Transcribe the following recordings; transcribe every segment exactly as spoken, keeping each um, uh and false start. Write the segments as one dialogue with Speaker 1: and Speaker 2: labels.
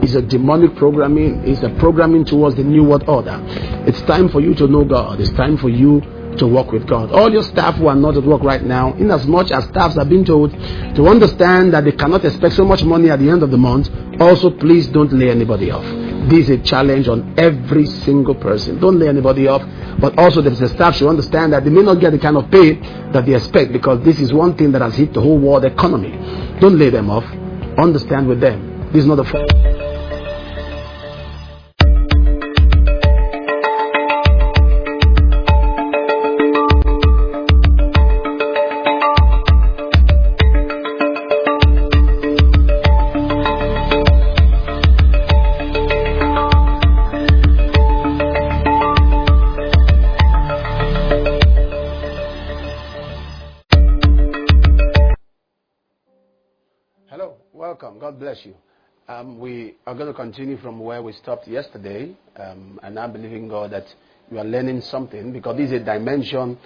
Speaker 1: It's a demonic programming. It's a programming towards the new world order. It's time for you to know God. It's time for you to work with God. All your staff who are not at work right now, in as much as staffs have been told to understand that they cannot expect so much money at the end of the month, also please don't lay anybody off. This is a challenge on every single person. Don't lay anybody off. But also the staff should understand that they may not get the kind of pay that they expect, because this is one thing that has hit the whole world economy. Don't lay them off. Understand with them. This is not a fault. Welcome. God bless you. Um, we are going to continue from where we stopped yesterday, um, and I'm believing God that you are learning something, because this is a dimension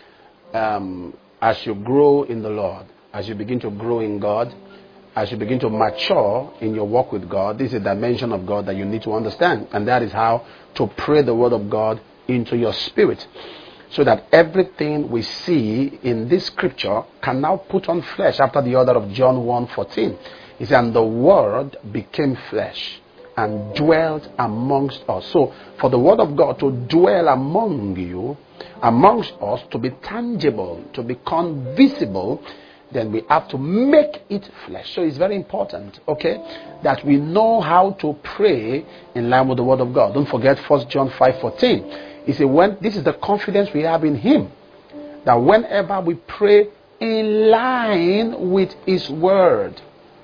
Speaker 1: um, as you grow in the Lord, as you begin to grow in God, as you begin to mature in your walk with God. This is a dimension of God that you need to understand, and that is how to pray the word of God into your spirit, so that everything we see in this scripture can now put on flesh, after the order of John one fourteen. He said, and the word became flesh and dwelt amongst us. So for the word of God to dwell among you, amongst us, to be tangible, to become visible, then we have to make it flesh. So it's very important, okay, that we know how to pray in line with the word of God. Don't forget First John five fourteen. He said, when this is the confidence we have in him, that whenever we pray in line with his word,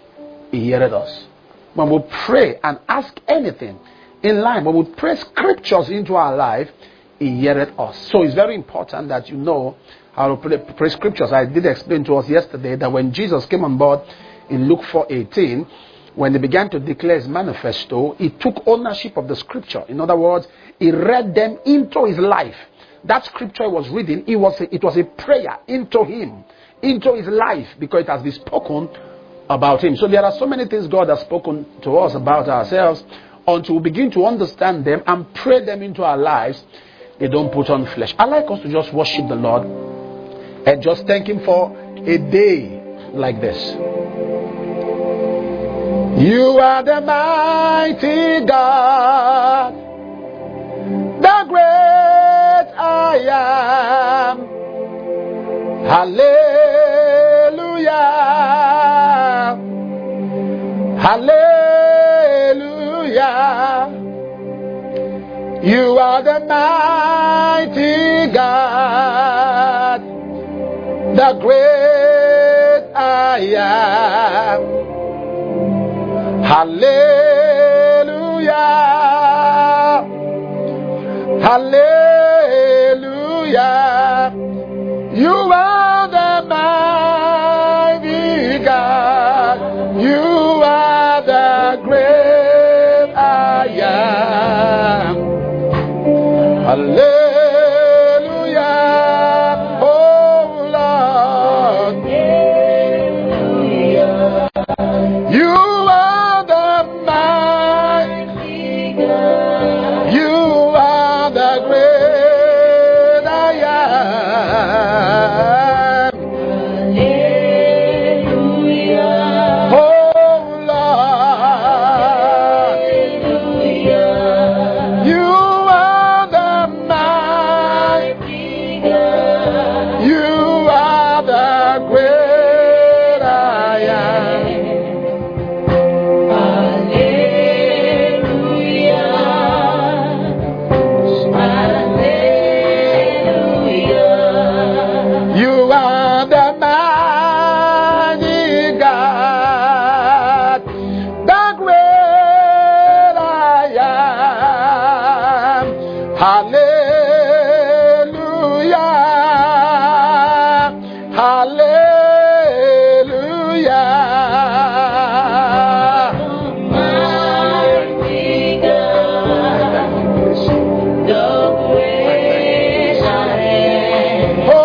Speaker 1: he heareth us. When we pray and ask anything in line, when we pray scriptures into our life, he heareth us. So it's very important that you know how to pray, pray scriptures. I did explain to us yesterday that when Jesus came on board in Luke four eighteen, when he began to declare his manifesto, he took ownership of the scripture. In other words, he read them into his life. That scripture he was reading, it was a, it was a prayer into him, into his life, because it has been spoken about him. So there are so many things God has spoken to us about ourselves. Until we begin to understand them and pray them into our lives, they don't put on flesh. I like us to just worship the Lord and just thank him for a day like this. You are the mighty God, the great I am. Hallelujah. Hallelujah. You are the mighty God, the great I am. Hallelujah. Hallelujah. You are the mighty God. You are the great I am. Hallelujah. Oh Lord. Hallelujah. You are the mighty God. You are the great I am. Hallelujah. Oh Lord. Hallelujah. You are the mighty God. You are the great I am. Hallelujah. Hallelujah. You are the mighty God, the great I am. Hallelujah. Hallelujah. Mighty God, the great I am. Oh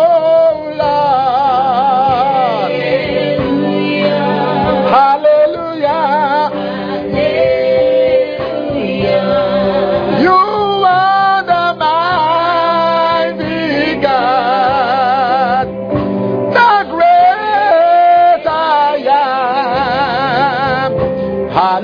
Speaker 1: Lord. Hallelujah. Hallelujah.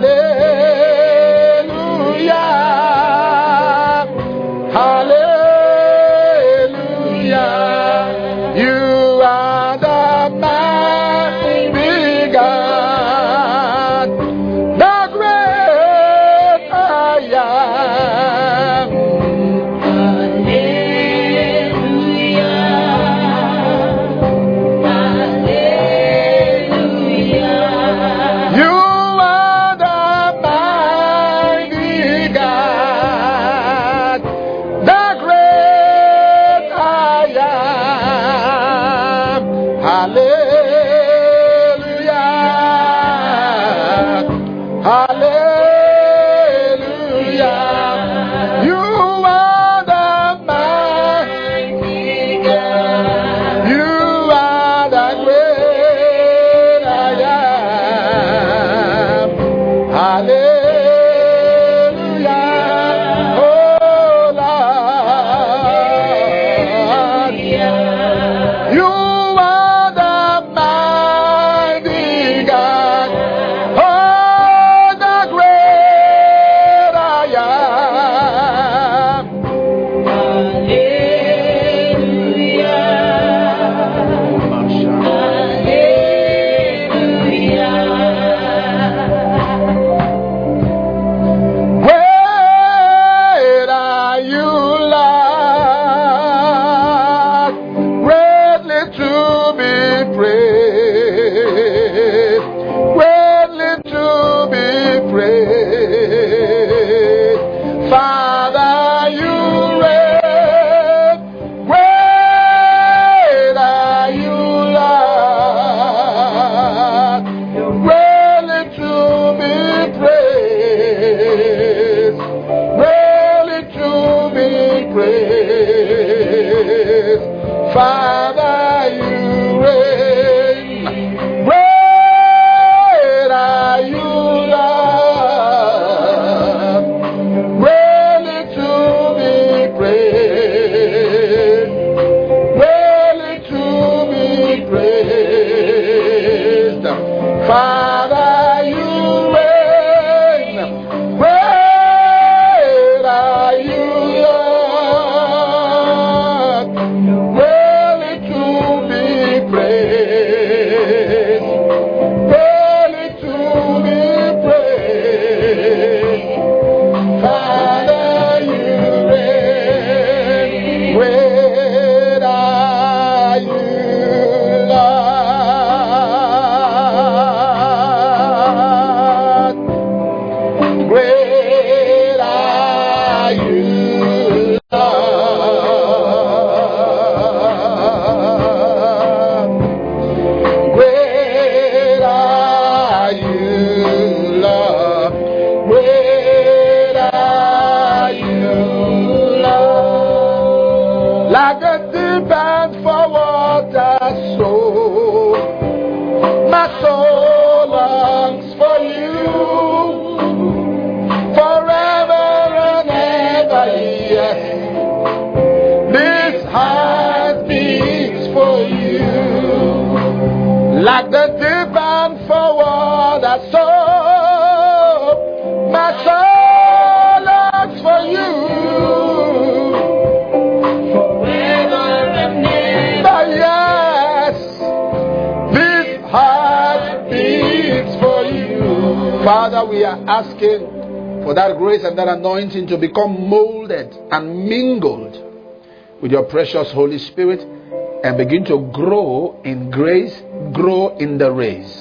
Speaker 1: Father, we are asking for that grace and that anointing to become molded and mingled with your precious Holy Spirit and begin to grow in grace, grow in the race.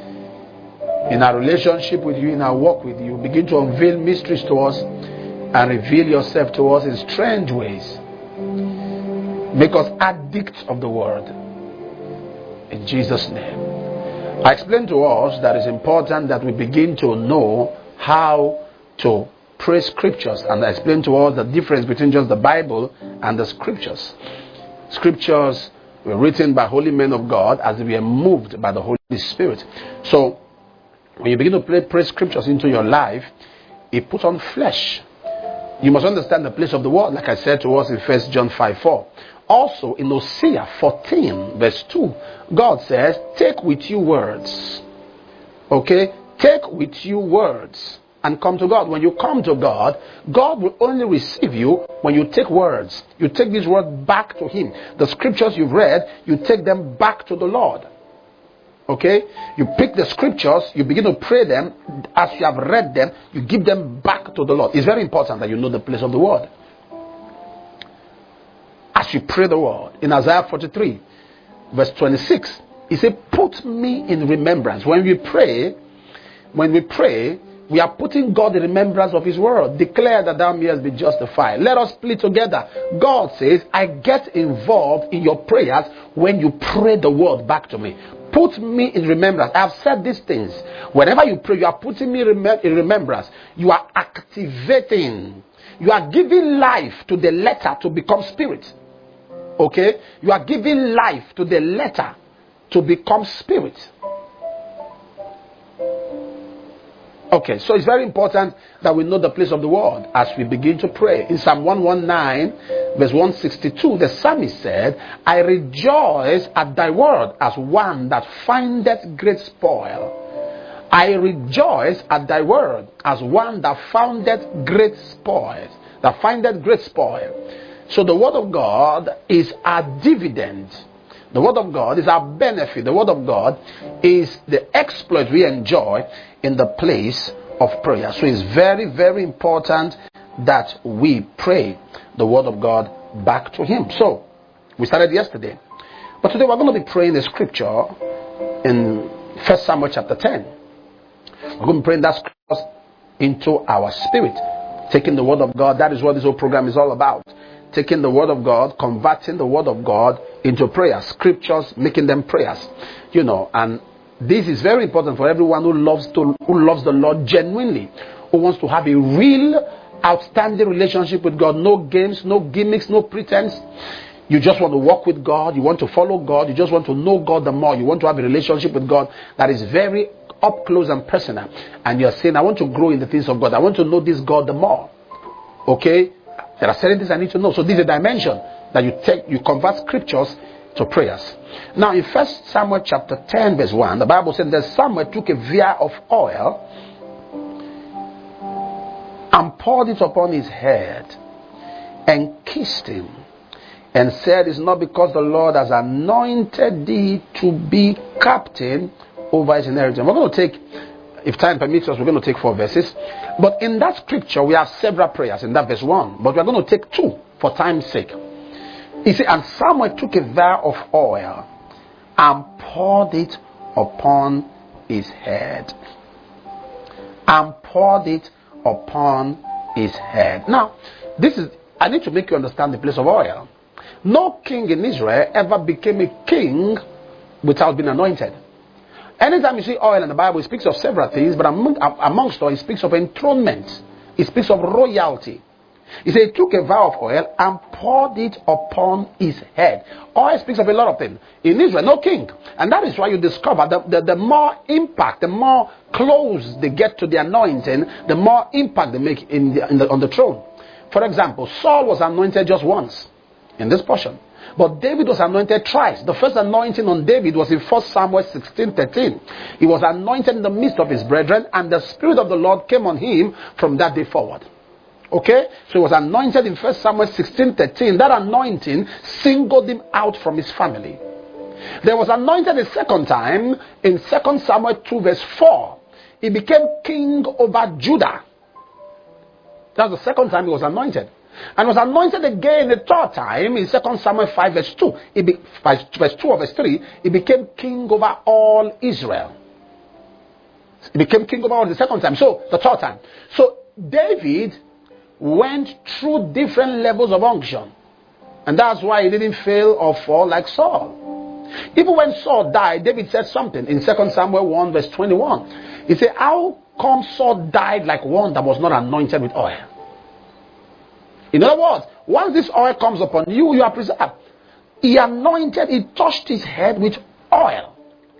Speaker 1: In our relationship with you, in our walk with you, begin to unveil mysteries to us and reveal yourself to us in strange ways. Make us addicts of the word. In Jesus' name. I explained to us that it's important that we begin to know how to pray scriptures, and I explained to us the difference between just the Bible and the scriptures. Scriptures were written by holy men of God as they were moved by the Holy Spirit. So when you begin to pray, pray scriptures into your life, it puts on flesh. You must understand the place of the word, like I said to us in First John five four. Also in Hosea fourteen verse two, God says, take with you words. Okay? take with you words and come to God. When you come to God, God will only receive you when you take words. You take these words back to Him. The scriptures you've read, you take them back to the Lord. Okay? You pick the scriptures, you begin to pray them. As you have read them, you give them back to the Lord. It's very important that you know the place of the word. As you pray the word, in Isaiah forty-three, verse twenty-six, He said, put me in remembrance. When we pray, when we pray, we are putting God in remembrance of His word. Declare that thou mayest be justified. Let us plead together. God says, I get involved in your prayers when you pray the word back to me. Put me in remembrance. I have said these things. Whenever you pray, you are putting me in remembrance. You are activating. You are giving life to the letter to become spirit. Okay? You are giving life to the letter to become spirit. Okay, so it's very important that we know the place of the word as we begin to pray. In Psalm one nineteen, verse one sixty-two, the psalmist said, I rejoice at thy word as one that findeth great spoil. I rejoice at thy word as one that foundeth great spoil. That findeth great spoil. So the word of God is our dividend. The word of God is our benefit. The word of God is the exploit we enjoy in the place of prayer. So it's very, very important that we pray the word of God back to Him. So we started yesterday, but today we're going to be praying the scripture in First Samuel chapter ten. We're going to be praying that scripture into our spirit, taking the word of God. That is what this whole program is all about. Taking the word of God, converting the word of God into prayers, scriptures, making them prayers, you know. And this is very important for everyone who loves to, who loves the Lord genuinely, who wants to have a real, outstanding relationship with God. No games, no gimmicks, no pretense. You just want to walk with God. You want to follow God. You just want to know God the more. You want to have a relationship with God that is very up close and personal. And you're saying, I want to grow in the things of God. I want to know this God the more. Okay? There are certain things I need to know. So this is a dimension that you take, you convert scriptures to prayers. Now in First Samuel chapter ten verse one, the Bible said that Samuel took a vial of oil and poured it upon his head and kissed him and said, it's not because the Lord has anointed thee to be captain over his inheritance. We're going to take, if time permits us, we're going to take four verses. But in that scripture, we have several prayers in that verse one. But we're going to take two for time's sake. He said, and Samuel took a vial of oil and poured it upon his head. And poured it upon his head. Now, this is, I need to make you understand the place of oil. No king in Israel ever became a king without being anointed. Anytime you see oil in the Bible, it speaks of several things, but among, amongst all, it speaks of enthronement. It speaks of royalty. He said he took a vial of oil and poured it upon his head. Oil speaks of a lot of things. In Israel, no king. And that is why you discover that the, the more impact, the more close they get to the anointing, the more impact they make in the, in the, on the throne. For example, Saul was anointed just once in this portion. But David was anointed thrice. The first anointing on David was in First Samuel sixteen thirteen. He was anointed in the midst of his brethren, and the Spirit of the Lord came on him from that day forward. Okay? So he was anointed in First Samuel sixteen thirteen. That anointing singled him out from his family. There was anointed a second time in Second Samuel two verse four. He became king over Judah. That was the second time he was anointed. And was anointed again the third time in Second Samuel five verse two. He be, verse two or verse three. He became king over all Israel. He became king over all the second time. So the third time. So David went through different levels of unction. And that's why he didn't fail or fall like Saul. Even when Saul died, David said something in Second Samuel one verse twenty-one. He said, how come Saul died like one that was not anointed with oil? In other words, once this oil comes upon you, you are preserved. He anointed, he touched his head with oil.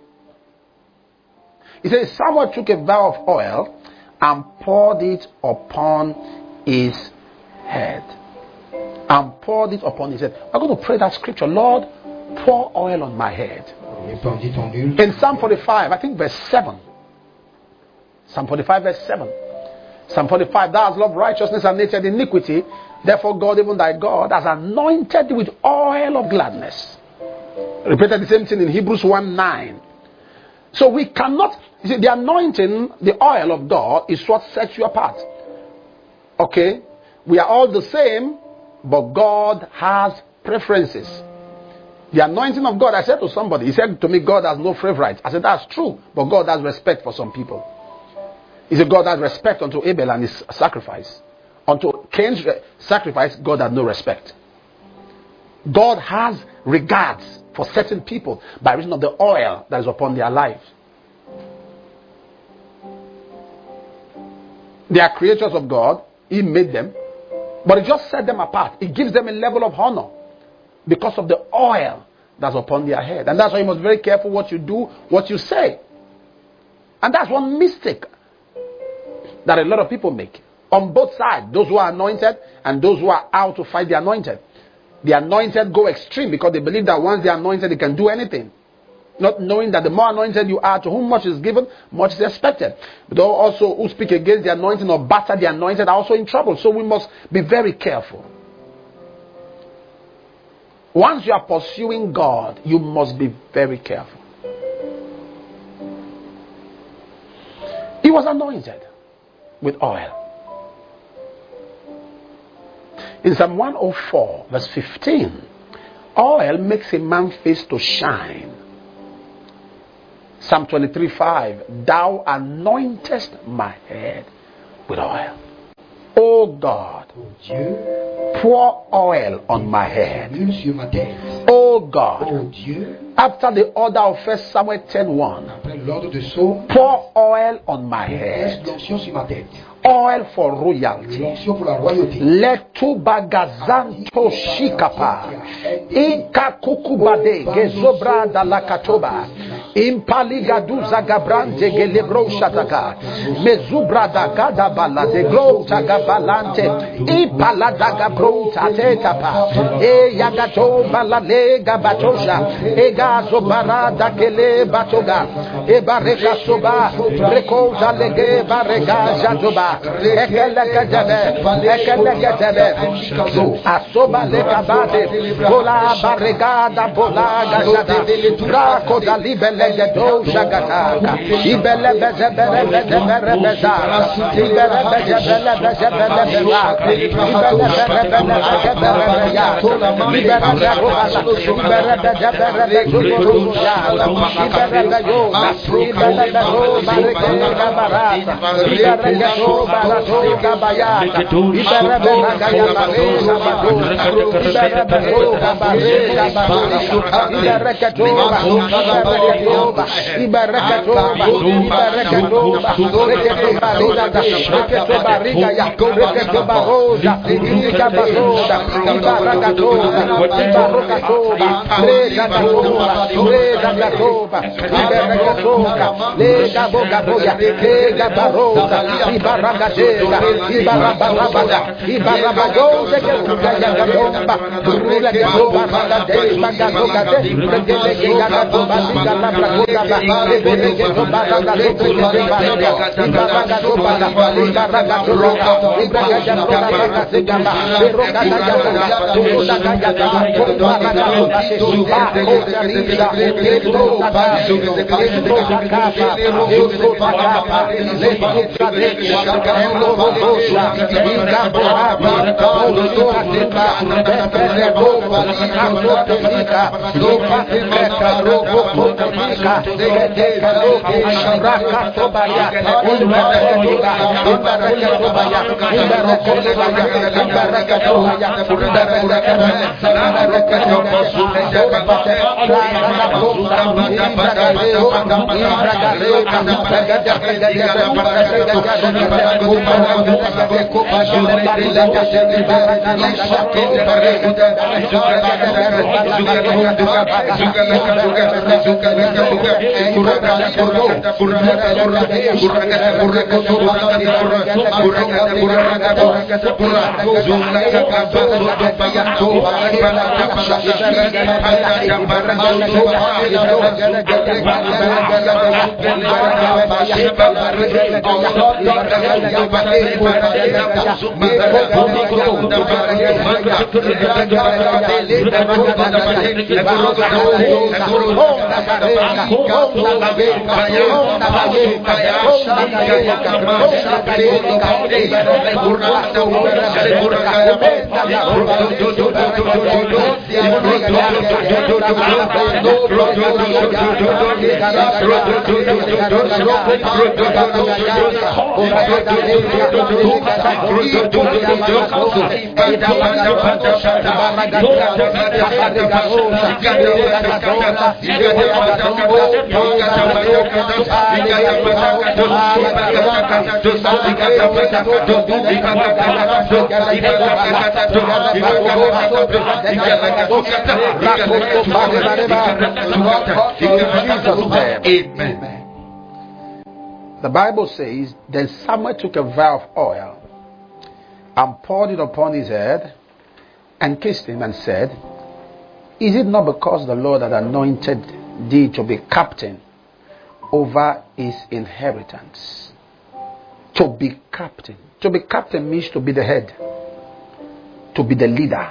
Speaker 1: He says, Samuel took a vial of oil and poured it upon his head. And poured it upon his head. I'm going to pray that scripture. Lord, pour oil on my head. In Psalm forty-five, I think verse seven. Psalm forty-five verse seven. Psalm forty-five, thou hast loved righteousness and hated iniquity. Therefore God, even thy God, has anointed thee with oil of gladness. Repeated the same thing in Hebrews one nine. So we cannot, you see, the anointing, the oil of God is what sets you apart. Okay? We are all the same, but God has preferences. The anointing of God, I said to somebody, he said to me, God has no favorites. I said, that's true, but God has respect for some people. He said, God has respect unto Abel and his sacrifice. Unto Cain's sacrifice, God had no respect. God has regards for certain people by reason of the oil that is upon their lives. They are creatures of God. He made them. But he just set them apart. He gives them a level of honor because of the oil that's upon their head. And that's why you must be very careful what you do, what you say. And that's one mistake that a lot of people make. On both sides, those who are anointed and those who are out to fight the anointed. The anointed go extreme because they believe that once they are anointed, they can do anything. Not knowing that the more anointed you are, to whom much is given, much is expected. But those also who speak against the anointing or batter the anointed are also in trouble. So we must be very careful. Once you are pursuing God, you must be very careful. He was anointed with oil. In Psalm one oh four, verse fifteen, oil makes a man's face to shine. Psalm twenty-three five, thou anointest my head with oil. O God, pour oil on my head. O God, after the order of First Samuel ten one, pour oil on my head. Oil for royalty. Let tu bagazanto shikapa. Inka kukubade gezobra da la katoba. Impaligaduza gabrante gelebro shataka. Mezubra da gadabala de glo tagabalante. Impalada gabronta tetapa. E yagato balale gabatosha. E gazo barada gele batoga. E bareka soba. Rekoza lege barega jadoba. Ekelekadebe, ekelekadebe, asoba lekabade, bola barregada, bola gajada, brako da libele do jagataka, ibele bezebere bezebere bezara, ibele bezebere bezebere bezara, ibele bezebere bezebere bezara, ibele bezebere bezebere bezara, ibele beyoga, ibele beyoga, barregada barata, ibele beyoga, Barazoga bayata, Ibarabena gayama reza badoga, Ibarabena bareza badoga, Ibarakatoba, Ibarakatoba, Ibarakatoba, Ibarakatoba, Reketoba riga, Reketoba riga ya, Reketoba roja, Ibaraka bazoga, Ibarakatoba, Ibarakatoba, Reza gatoba, Reza gatoba, Ibarakatoba, Lega boga boya, Lega baroza, Ibaraka Ibarabada, Ibarabada, Ibarabadoze, Gagadomba, Rula Gadoba, Ragade, Magazogade, Regate, Gagadoba, Galabragoda, Rebelegadoba, Ragadoba, Ibaragadoba, Ibaragadoba, Ibaragadoba, Zegama, Rogada, Rogada, Rogada, Zuba, Otarisa, Ebrogada, Ebrogada, Ebrogada, Ebrogada, Elo Bosha, Inga Bohaba, Oluka Tinka, Bepere Boba, Azotelika, Lopa Tinka, Robo Potelika, Zedeka Loki, Raka Tobaya, Ibaraka Tobaya, Ibaraka Tobaya, Ibaraka Tobaya, Ibaraka Tobaya, Ibaraka Ibaraka Amen. The Bible says, then Samuel took a vial of oil and poured it upon his head and kissed him and said, is it not because the Lord had anointed thee to be captain over his inheritance? To be captain. To be captain means to be the head. To be the leader.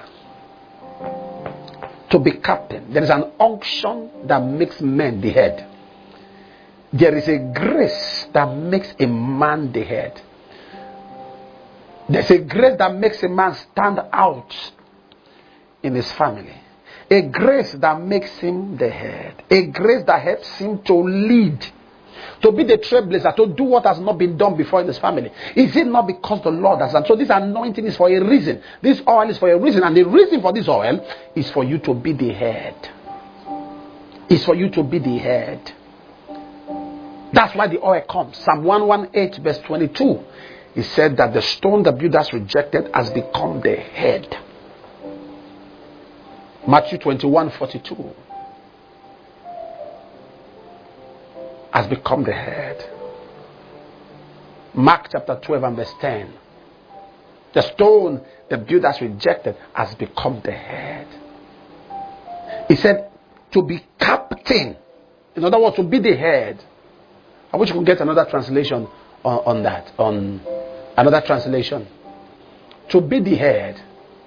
Speaker 1: To be captain. There is an unction that makes men the head. There is a grace that makes a man the head. There's a grace that makes a man stand out in his family. A grace that makes him the head. A grace that helps him to lead. To be the trailblazer, to do what has not been done before in his family. Is it not because the Lord has done? So this anointing is for a reason. This oil is for a reason. And the reason for this oil is for you to be the head. Is for you to be the head. That's why the oil comes. Psalm one eighteen verse twenty-two. He said that the stone the builders rejected has become the head. Matthew twenty-one forty-two. Has become the head. Mark chapter twelve and verse ten. The stone the builders rejected has become the head. He said to be captain. In other words, to be the head. I wish you could get another translation on, on that. On another translation. To be the head.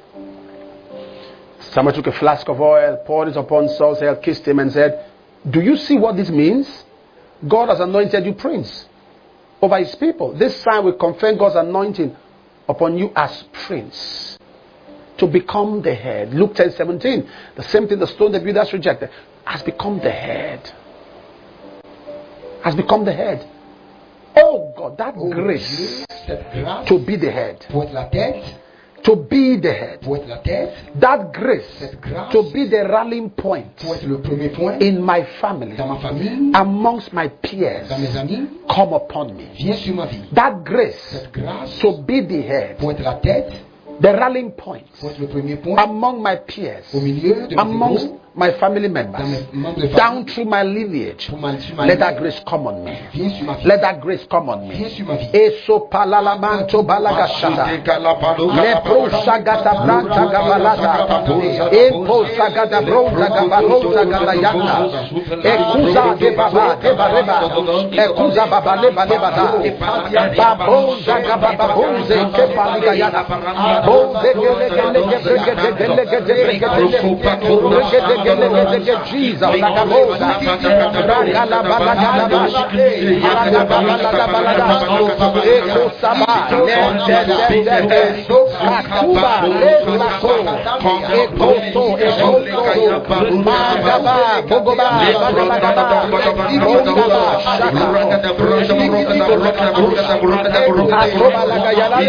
Speaker 1: Someone took a flask of oil, poured it upon Saul's head, kissed him and said, do you see what this means? God has anointed you prince over his people. This sign will confirm God's anointing upon you as prince. To become the head. Luke ten seventeen. The same thing the stone the builders rejected has become the head. Has become the head. Oh God, that oh grace Dieu, to be the head. To be the head. That grace to be the rallying point in my family, amongst my peers, come upon me. That grace to be the head, the rallying point among my peers, amongst my family members, down through my lineage. Let that grace come on me. Let that grace come on me. Eso palalamanto balagashata. Lepro sagata branta gabalata. Empo sagata bronza gabalota galayanda. Ekuza de baba de bareba. Ekuza baba leba leba da. Babonza gababonze kepaligayana. Bonze gele gele gele gele gele gele gele. Jesus, Nagabosa, Ragala Balagala Bash, Ragala Balagala Balagala, Eko Saba, Kakuba, Lako, Eko So, Eko So, Magaba, Bogoba, Bagaba, Bogaba, Akoba Lagayala,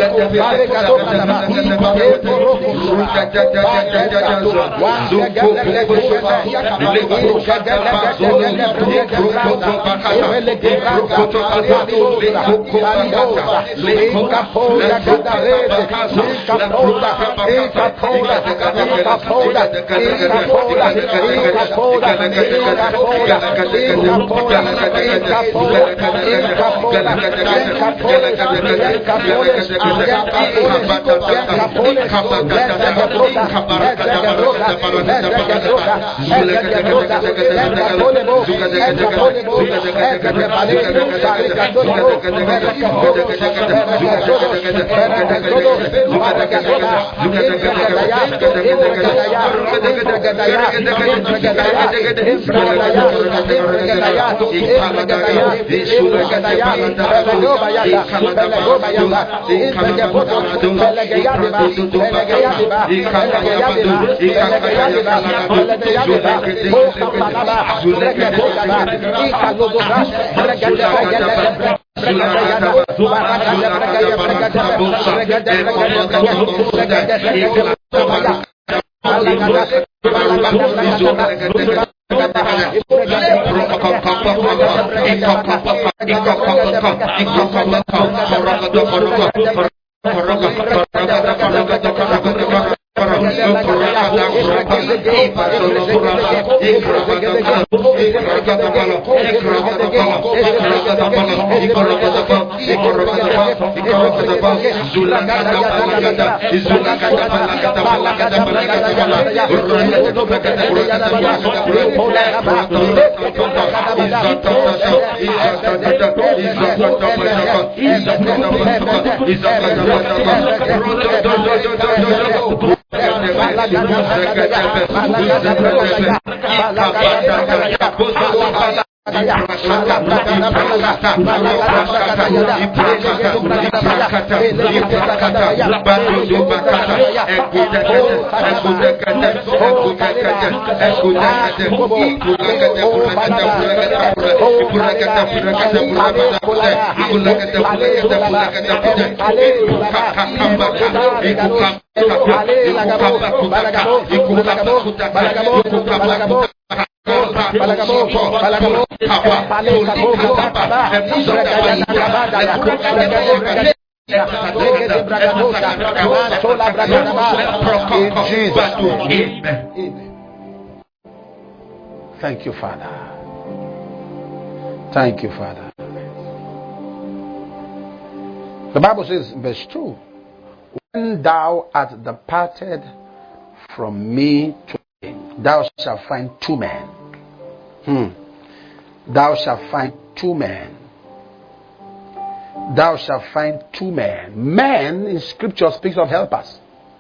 Speaker 1: Barega Let Thank you, Father. Thank you, Father. The Bible says, verse two, when thou art departed from me today, thou shalt find two men. Hmm. Thou shalt find two men. Thou shalt find two men. Men in scripture speaks of helpers.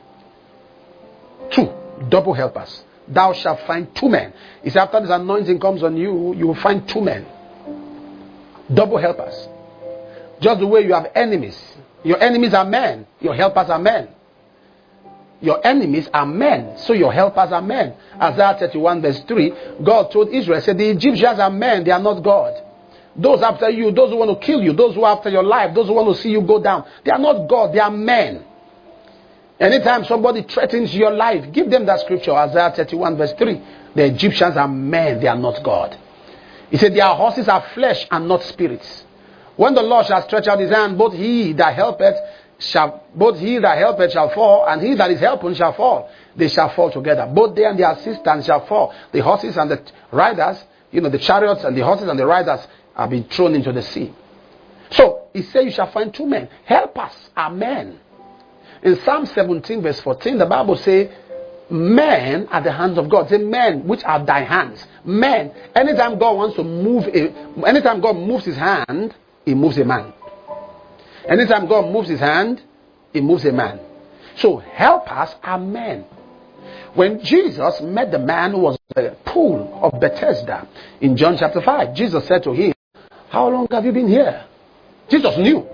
Speaker 1: Two, double helpers. Thou shalt find two men. It's after this anointing comes on you, you will find two men. Double helpers. Just the way you have enemies. Your enemies are men. Your helpers are men. Your enemies are men. So your helpers are men. Isaiah thirty-one verse three. God told Israel, said, the Egyptians are men. They are not God. Those after you, those who want to kill you, those who are after your life, those who want to see you go down, they are not God. They are men. Anytime somebody threatens your life, give them that scripture, Isaiah thirty-one verse three. The Egyptians are men. They are not God. He said, their horses are flesh and not spirits. When the Lord shall stretch out his hand, both he that helpeth shall, both he that helpeth shall fall, and he that is helping shall fall. They shall fall together. Both they and their assistants shall fall. The horses and the riders, you know, the chariots and the horses and the riders are being thrown into the sea. So, he said, you shall find two men. Helpers are men. In Psalm seventeen verse fourteen, the Bible says, men are the hands of God. Say, men, which are thy hands. Men. Anytime God wants to move, a, anytime God moves his hand, he moves a man. Anytime God moves his hand, he moves a man. So, helpers are men. When Jesus met the man who was at the pool of Bethesda in John chapter five, Jesus said to him, how long have you been here? Jesus knew.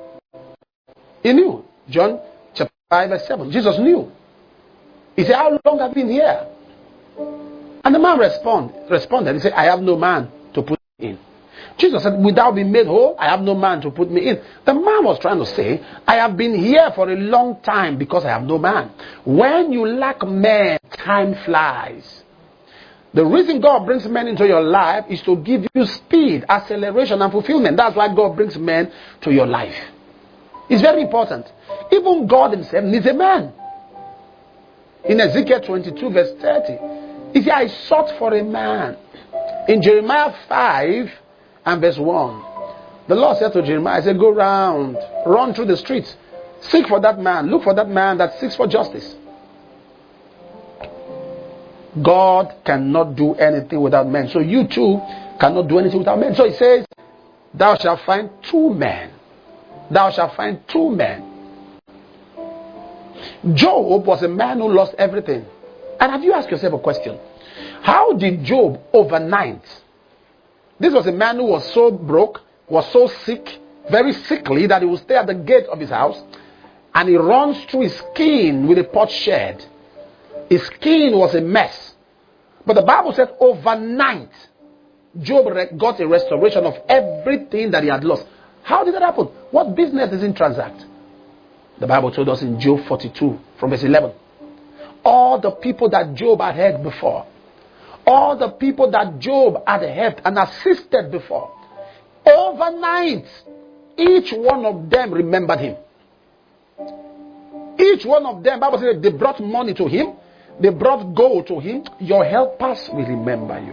Speaker 1: He knew. John chapter five verse seven. Jesus knew. He said, how long have you been here? And the man respond, responded. He said, I have no man to put me in. Jesus said, without being made whole, I have no man to put me in. The man was trying to say, I have been here for a long time because I have no man. When you lack men, time flies. The reason God brings men into your life is to give you speed, acceleration, and fulfillment. That's why God brings men to your life. It's very important. Even God himself needs a man. In Ezekiel twenty-two verse thirty, he said, I sought for a man. In Jeremiah five and verse one, the Lord said to Jeremiah, I said, go round, run through the streets, seek for that man, look for that man that seeks for justice. God cannot do anything without men. So you too cannot do anything without men. So it says, thou shalt find two men. Thou shalt find two men. Job was a man who lost everything. And have you asked yourself a question? How did Job overnight? This was a man who was so broke, was so sick, very sickly, that he would stay at the gate of his house, and he runs through his skin with a potsherd. His skin was a mess. But the Bible said overnight, Job got a restoration of everything that he had lost. How did that happen? What business does he transact? The Bible told us in Job forty-two from verse eleven. All the people that Job had helped before, all the people that Job had helped and assisted before, overnight, each one of them remembered him. Each one of them, Bible says, they brought money to him, they brought gold to him. Your helpers will remember you.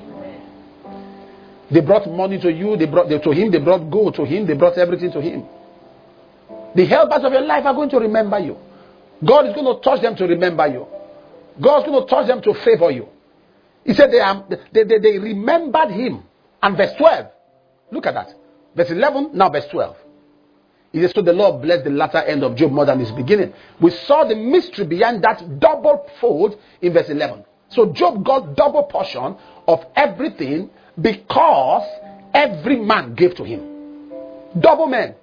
Speaker 1: They brought money to you, they brought they, to him, they brought gold to him, they brought everything to him. The helpers of your life are going to remember you. God is going to touch them to remember you. God is going to touch them to favor you. He said they, are, they, they, they remembered him. And verse twelve, look at that. Verse eleven, now verse twelve. He says, so the Lord blessed the latter end of Job more than his beginning. We saw the mystery behind that double fold in verse eleven. So Job got double portion of everything because every man gave to him. Double men.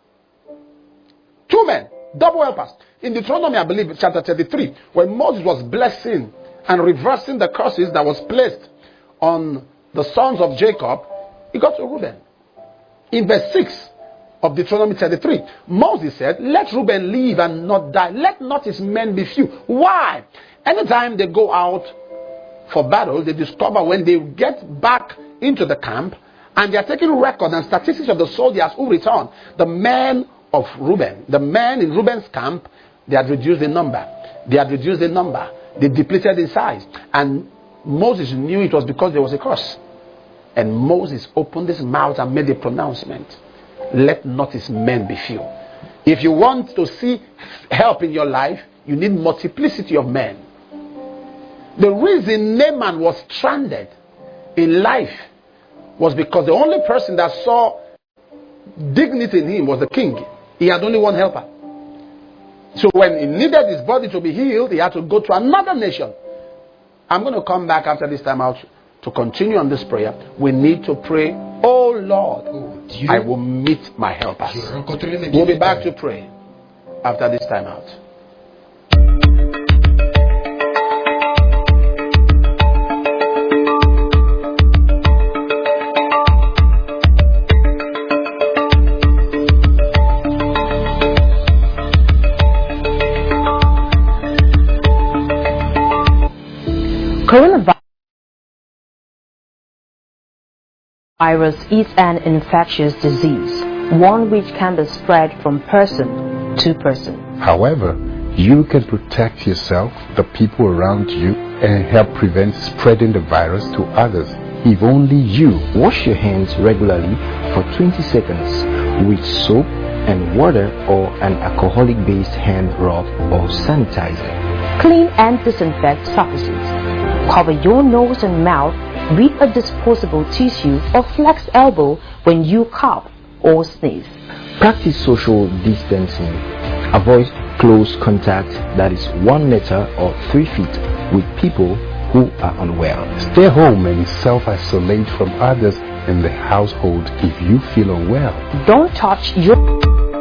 Speaker 1: Two men. Double helpers. In Deuteronomy, I believe, chapter thirty-three, when Moses was blessing and reversing the curses that was placed on the sons of Jacob, he got to Reuben. In verse six of Deuteronomy thirty-three, Moses said, let Reuben live and not die. Let not his men be few. Why? Anytime they go out for battle, they discover when they get back into the camp and they are taking record and statistics of the soldiers who return, the men of Reuben, the men in Reuben's camp, they had reduced the number. They had reduced the number. They depleted in size. And Moses knew it was because there was a curse. And Moses opened his mouth and made a pronouncement. Let not his men be few. If you want to see help in your life, you need multiplicity of men. The reason Naaman was stranded in life was because the only person that saw dignity in him was the king. He had only one helper. So when he needed his body to be healed, he had to go to another nation. I'm going to come back after this time out to continue on this prayer. We need to pray, oh Lord, oh, I will meet my helpers. We'll be back to pray after this time out.
Speaker 2: Coronavirus is an infectious disease, one which can be spread from person to person.
Speaker 3: However, you can protect yourself, the people around you, and help prevent spreading the virus to others. If only you
Speaker 4: wash your hands regularly for twenty seconds with soap and water or an alcoholic-based hand rub or sanitizer.
Speaker 2: Clean and disinfect surfaces. Cover your nose and mouth with a disposable tissue or flex elbow when you cough or sneeze.
Speaker 4: Practice social distancing. Avoid close contact that is one meter or three feet with people who are unwell.
Speaker 3: Stay home and self-isolate from others in the household if you feel unwell.
Speaker 2: Don't touch your...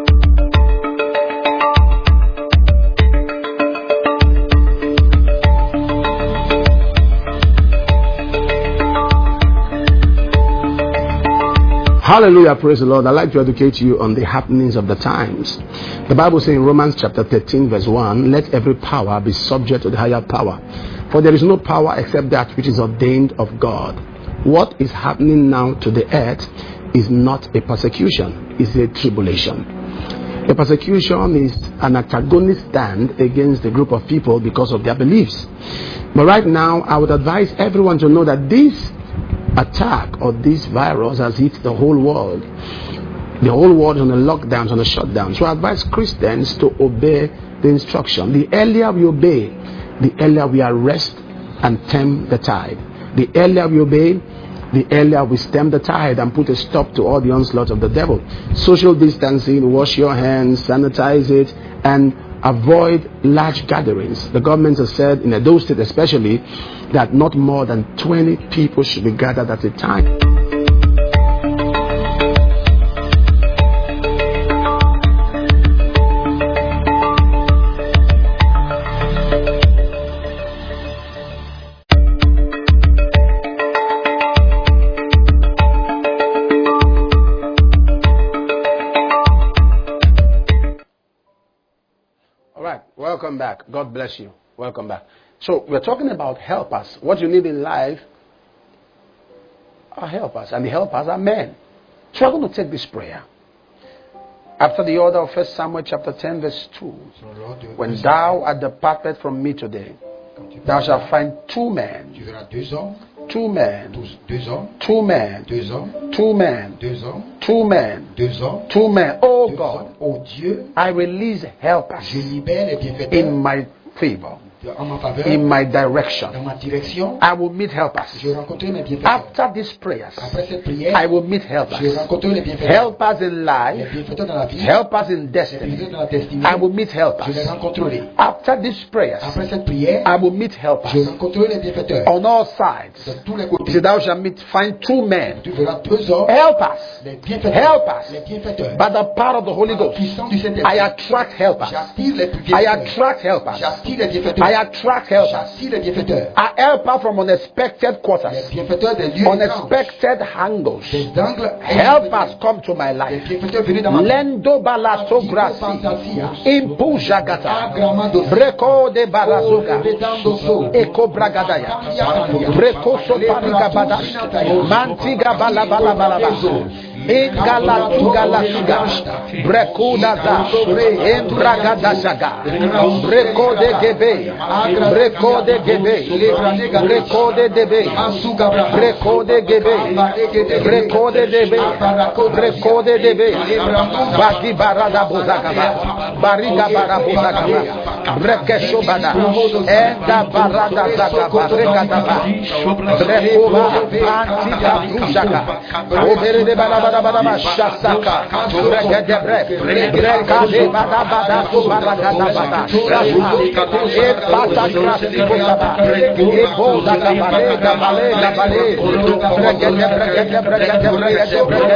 Speaker 1: Hallelujah, praise the Lord. I'd like to educate you on the happenings of the times. The Bible says in Romans chapter thirteen verse one, let every power be subject to the higher power. For there is no power except that which is ordained of God. What is happening now to the earth is not a persecution, it's a tribulation. A persecution is an antagonist stand against a group of people because of their beliefs. But right now, I would advise everyone to know that this attack or this virus has hit the whole world. The whole world is on a lockdown, on a shutdown. So I advise Christians to obey the instruction. The earlier we obey, the earlier we arrest and stem the tide. The earlier we obey, the earlier we stem the tide and put a stop to all the onslaught of the devil. Social distancing, wash your hands, sanitize it, and avoid large gatherings. The government has said, in Edo State especially, that not more than twenty people should be gathered at a time. Welcome back. God bless you. Welcome back. So we're talking about helpers. What you need in life are helpers, and the helpers are men. So we're going to take this prayer. After the order of First Samuel chapter ten verse two. When thou art departed from me today, thou shalt find two men. Two men. Two men. Two men. Two men. Two men. Oh God, I release helpers in my favor, in my direction. I will meet helpers. After these prayers, I will meet helpers. Helpers in life, helpers in destiny. I will meet helpers. After these prayers, I will meet helpers on all sides. He said, thou shalt meet, find two men. Helpers. Helpers. By the power of the Holy Ghost, I attract helpers. I attract helpers. I attract helpers. I help her from unexpected quarters, unexpected angles. Helpers come to my life. Lendo balato grasi, impujagata, breko de barazuga, eko bragadaya, breko soparigabada, mantiga balabala balaba. Ingalatuga latuga, brekuda da, embragada shaga, breko de gebe, breko de gebe, breko de debe, breko de gebe, breko de debe, breko de debe, baki barada bozagaba, bariga barabozagaba, brekesho bada, enda barada zagaba, rekadaba, brekoba, antika brushaka, obere de balaba. Shasaka, Regedebre, Regade, Bada Bada, Baragada Bada, Epata Grasibota, Ebola Gabale, Gabale, Gabale, Regede, Regede, Regede, Regede,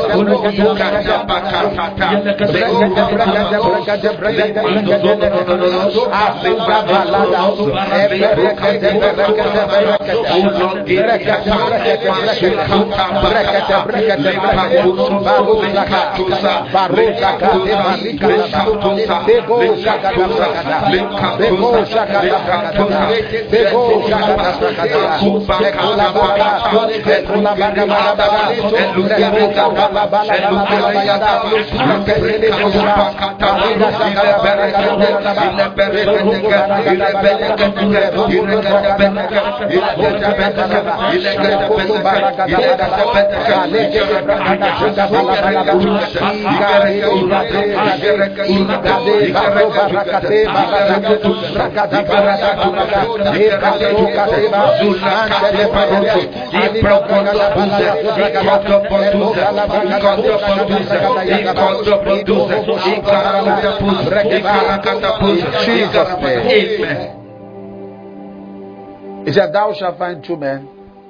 Speaker 1: Regede, Regede, Afuga Balada, Eberekede, Regede, Regede, Regede, Regede, Baruzaka, Baruzaka, Barika, Bego Shaka, Bego Shaka, Bego Shaka, Bekula Baka, Bekula Baka, Amen. He said, thou shalt find two men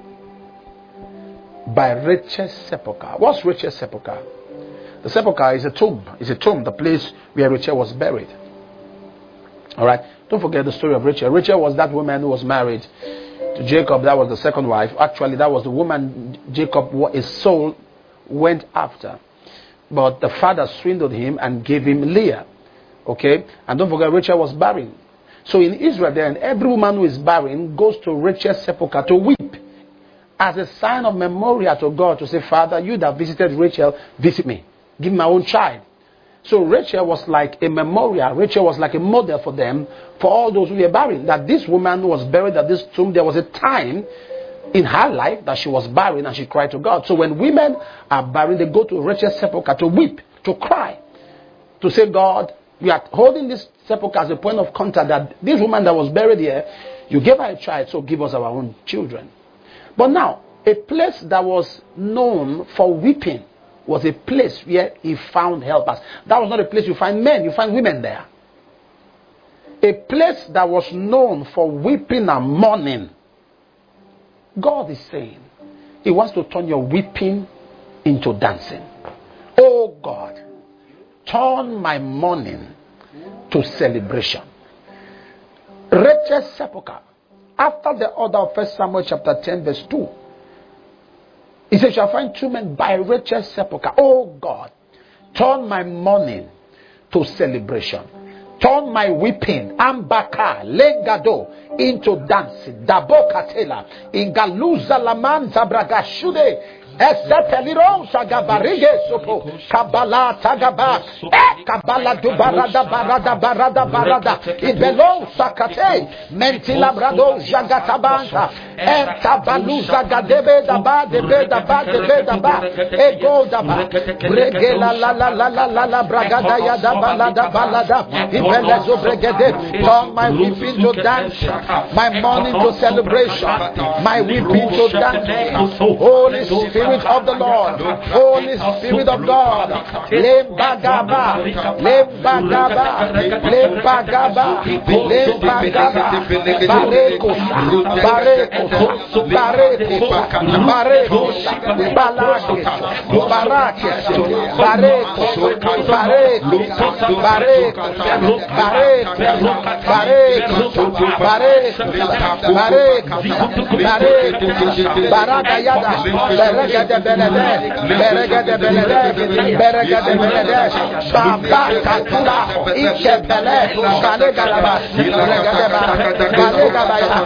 Speaker 1: by Rachel's sepulchre. What's Rachel's sepulchre? The sepulchre is a tomb. It's a tomb, the place where Rachel was buried. Alright? Don't forget the story of Rachel. Rachel was that woman who was married to Jacob. That was the second wife. Actually, that was the woman Jacob, his soul, went after. But the father swindled him and gave him Leah. Okay? And don't forget, Rachel was barren. So in Israel then, every woman who is barren goes to Rachel's sepulchre to weep, as a sign of memorial to God, to say, Father, you that visited Rachel, visit me. Give me my own child. So Rachel was like a memorial. Rachel was like a model for them, for all those who were barren. That this woman who was buried at this tomb, there was a time in her life that she was barren and she cried to God. So when women are barren, they go to Rachel's sepulchre to weep, to cry, to say, God, We are holding this sepulchre as a point of contact that this woman that was buried here, you gave her a child, so give us our own children. But now, a place that was known for weeping was a place where he found helpers. That was not a place you find men, you find women there. A place that was known for weeping and mourning. God is saying, he wants to turn your weeping into dancing. Oh God, turn my mourning to celebration. Rachel's sepulchre, after the order of First Samuel chapter ten verse two, he says, shall find two men by Rachel's sepulchre. Oh God, turn my mourning to celebration. Turn my weeping, ambaka, legado, into dancing. Dabo katela, ingaluza lamanta bragashude, eseteliro sagabarige sopo, kabala tagaba, eh, kabala du barada barada barada barada, ibelo sakate, mentila brado jagatabanta, eh, tabaluza gadebe daba, debe daba, debe daba, ego daba, bregela la la la la la la bragada ya daba la daba la da, ibelezo bregede, turn my weeping to dance, my mourning to celebration, my weeping to dance. Holy Spirit of the Lord, Holy Spirit of God, Lembagaba, Lembagaba, Lembagaba, Lembagaba, Barekosa, Barekosa, Barekosa, Barekosa, Barakes, Barakes, Barekos, Barekos, Barekos, Barekos, Barekos, Barekos, Barakayada, Beregade Belede, Beregade Belede, Beregade Belede, Bamba Katula, Ikebele, Balegalaba, Beregade Balegalaba,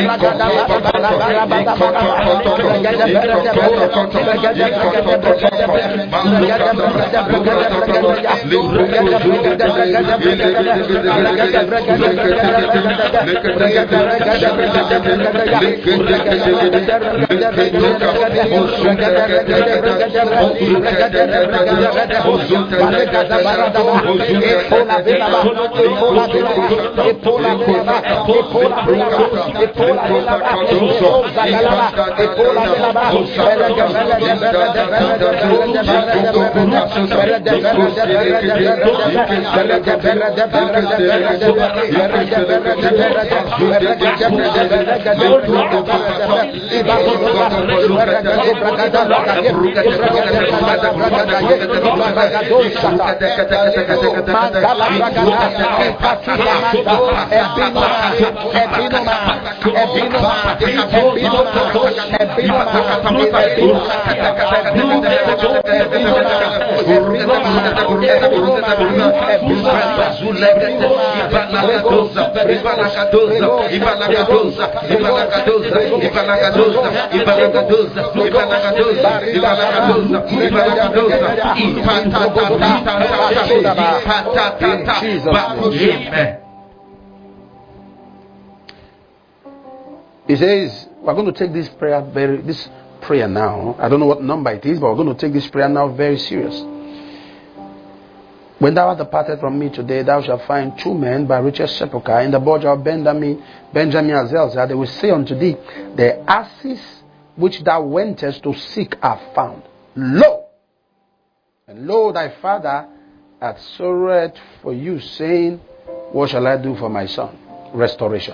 Speaker 1: He says, we're going to take this prayer very, this prayer now. I don't know what number it is, but we're going to take this prayer now very serious. When thou art departed from me today, thou shalt find two men by Rachel's sepulchre in the border of Benjamin, Benjamin and Zelzah. They will say unto thee, the asses which thou wentest to seek are found. Lo! And lo, thy father hath sorrowed for you, saying, what shall I do for my son? Restoration.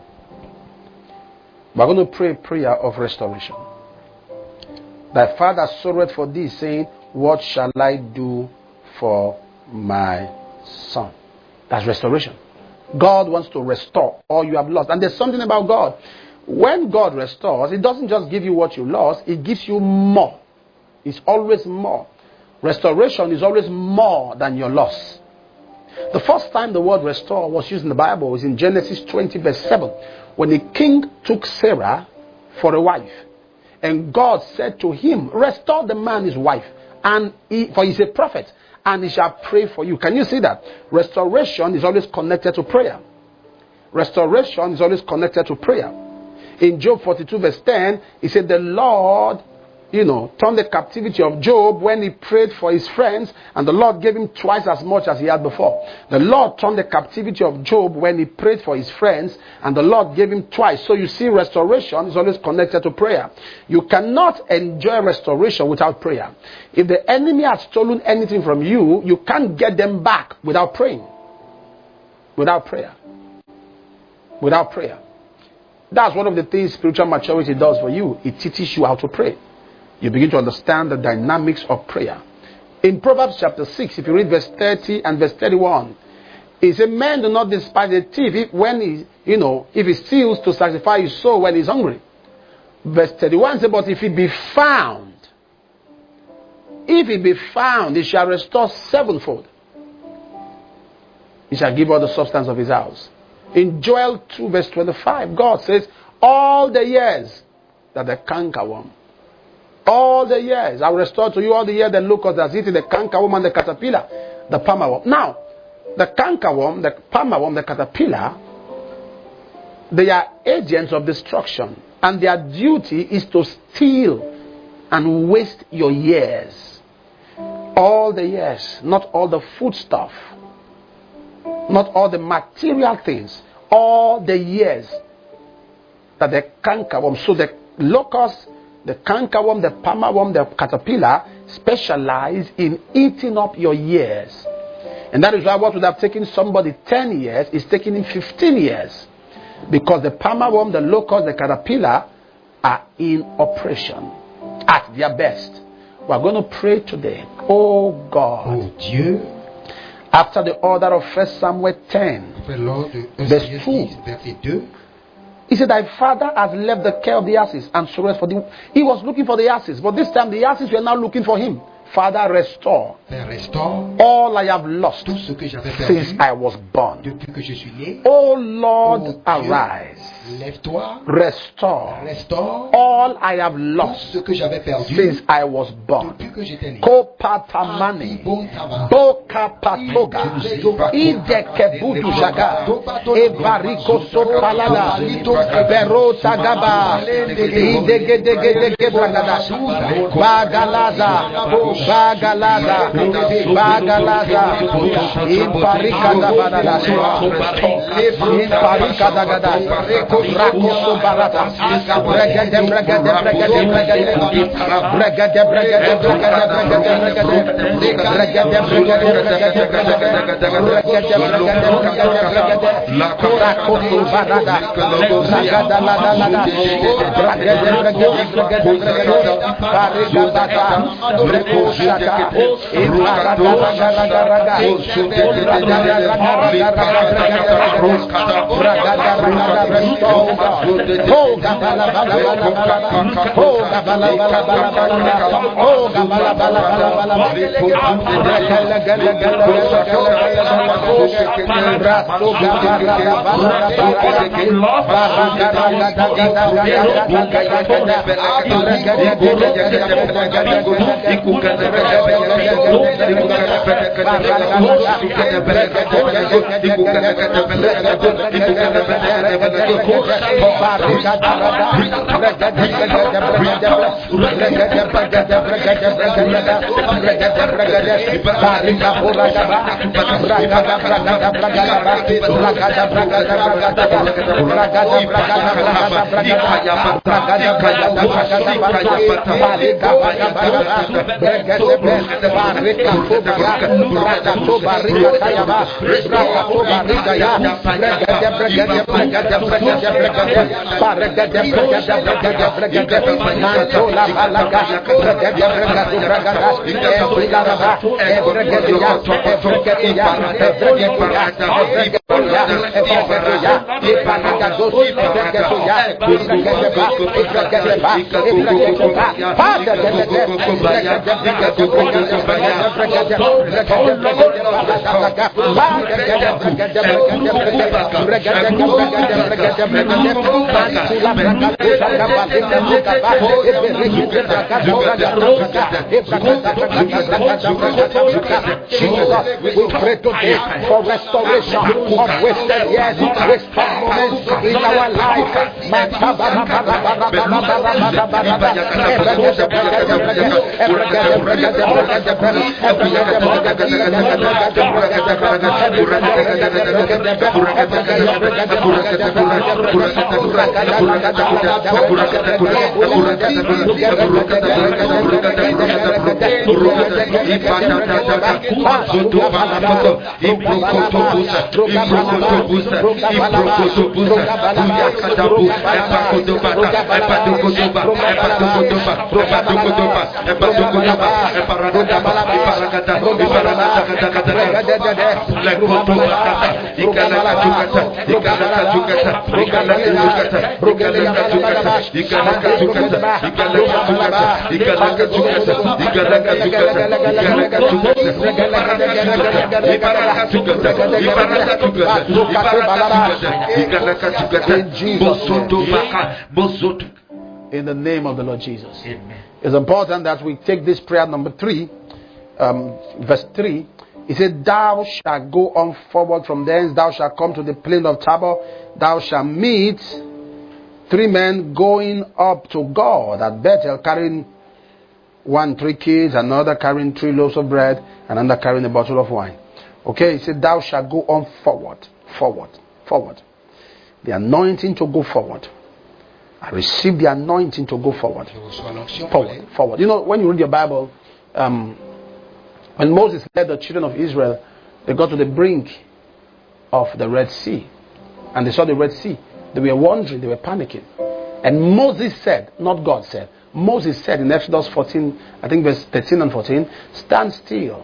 Speaker 1: We're going to pray a prayer of restoration. Thy father sorrowed for thee, saying, what shall I do for my son? That's restoration. God wants to restore all you have lost. And there's something about God. When God restores, it doesn't just give you what you lost, it gives you more. It's always more. Restoration is always more than your loss. The first time the word restore was used in the Bible was in Genesis twenty verse seven, when the king took Sarah for a wife. And God said to him, restore the man his wife, and he, for he is a prophet, and he shall pray for you. Can you see that? Restoration is always connected to prayer. Restoration is always connected to prayer. In Job forty-two verse ten, he said, the Lord you know, turned the captivity of Job when he prayed for his friends, and the Lord gave him twice as much as he had before. The Lord turned the captivity of Job when he prayed for his friends, and the Lord gave him twice. So you see, restoration is always connected to prayer. You cannot enjoy restoration without prayer. If the enemy has stolen anything from you, you can't get them back without praying. Without prayer. Without prayer. That's one of the things spiritual maturity does for you. It teaches you how to pray. You begin to understand the dynamics of prayer. In Proverbs chapter six, if you read verse thirty and verse thirty-one, it says, "Man do not despise a thief if, when he, you know, if he steals to satisfy his soul when he's hungry." Verse thirty-one says, "But if he be found, if he be found, he shall restore sevenfold. He shall give all the substance of his house." In Joel two verse twenty-five, God says, "All the years that the cankerworm, all the years, I will restore to you all the years the locust has eaten, the cankerworm and the caterpillar, the palmerworm." Now, the cankerworm, the palmerworm, the caterpillar, they are agents of destruction, and their duty is to steal and waste your years. All the years, not all the food stuff, not all the material things, all the years that the cankerworm, so the locust, the cankerworm, the palmerworm, the caterpillar specialize in eating up your years. And that is why what would have taken somebody ten years is taking him fifteen years. Because the palmerworm, the locust, the caterpillar are in operation at their best. We are going to pray today. Oh God.
Speaker 5: Oh Dieu.
Speaker 1: After the order of First Samuel ten, verse two. He said, "Thy father has left the care of the asses and sorrows for the..." He was looking for the asses, but this time the asses were now looking for him. "Father, restore all I have lost since I was born. Oh Lord, arise. Restore all I have lost since I was born." Kopatamani, Bokapatoga, Idekebudu Jaga, Evariko Sopalada, Berota Gaba, Idegedegedegedagada, Bagalaza, Bagalaza, Bagalaza, Imparikada Badada, Imparikada Gada, Rakoso Barata, Bregade, Bregade, Bregade, Bregade, Bregade, Bregade, Jesus, we pray today for restoration. of wasted years, wasted moments in our life. In the name of the Lord Jesus. Amen. It's important that we take this prayer number three, um, verse three. He said, thou shalt go on forward from thence, thou shalt come to the plain of Tabor, thou shalt meet three men going up to God at Bethel, carrying one three kids, another carrying three loaves of bread, and another carrying a bottle of wine. Okay, he said, thou shalt go on forward, forward, forward. The anointing to go forward. I received the anointing to go forward. Forward, forward. You know, when you read your Bible, um, when Moses led the children of Israel, they got to the brink of the Red Sea. And they saw the Red Sea. They were wondering, they were panicking. And Moses said, not God said, Moses said in Exodus fourteen, I think verse thirteen and fourteen, stand still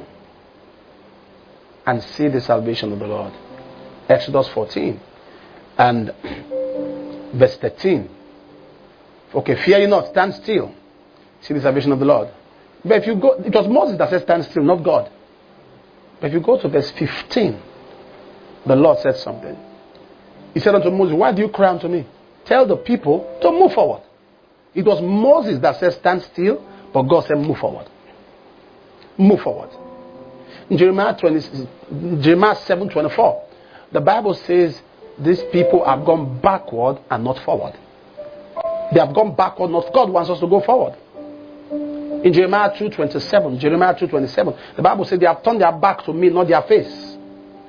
Speaker 1: and see the salvation of the Lord. Exodus fourteen and verse thirteen. Okay, fear you not, stand still. See the salvation of the Lord. But if you go, it was Moses that said stand still, not God. But if you go to verse fifteen, the Lord said something. He said unto Moses, why do you cry unto me? Tell the people to move forward. It was Moses that said stand still, but God said move forward. Move forward. In Jeremiah, twenty, Jeremiah seven twenty-four, the Bible says these people have gone backward and not forward. They have gone backward, not God wants us to go forward. In Jeremiah two twenty-seven, Jeremiah two twenty-seven, the Bible says they have turned their back to me, not their face.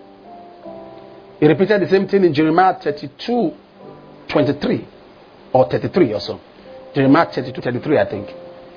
Speaker 1: He repeated the same thing in Jeremiah thirty-two twenty-three or thirty-three or so. Jeremiah thirty-two thirty-three, I think.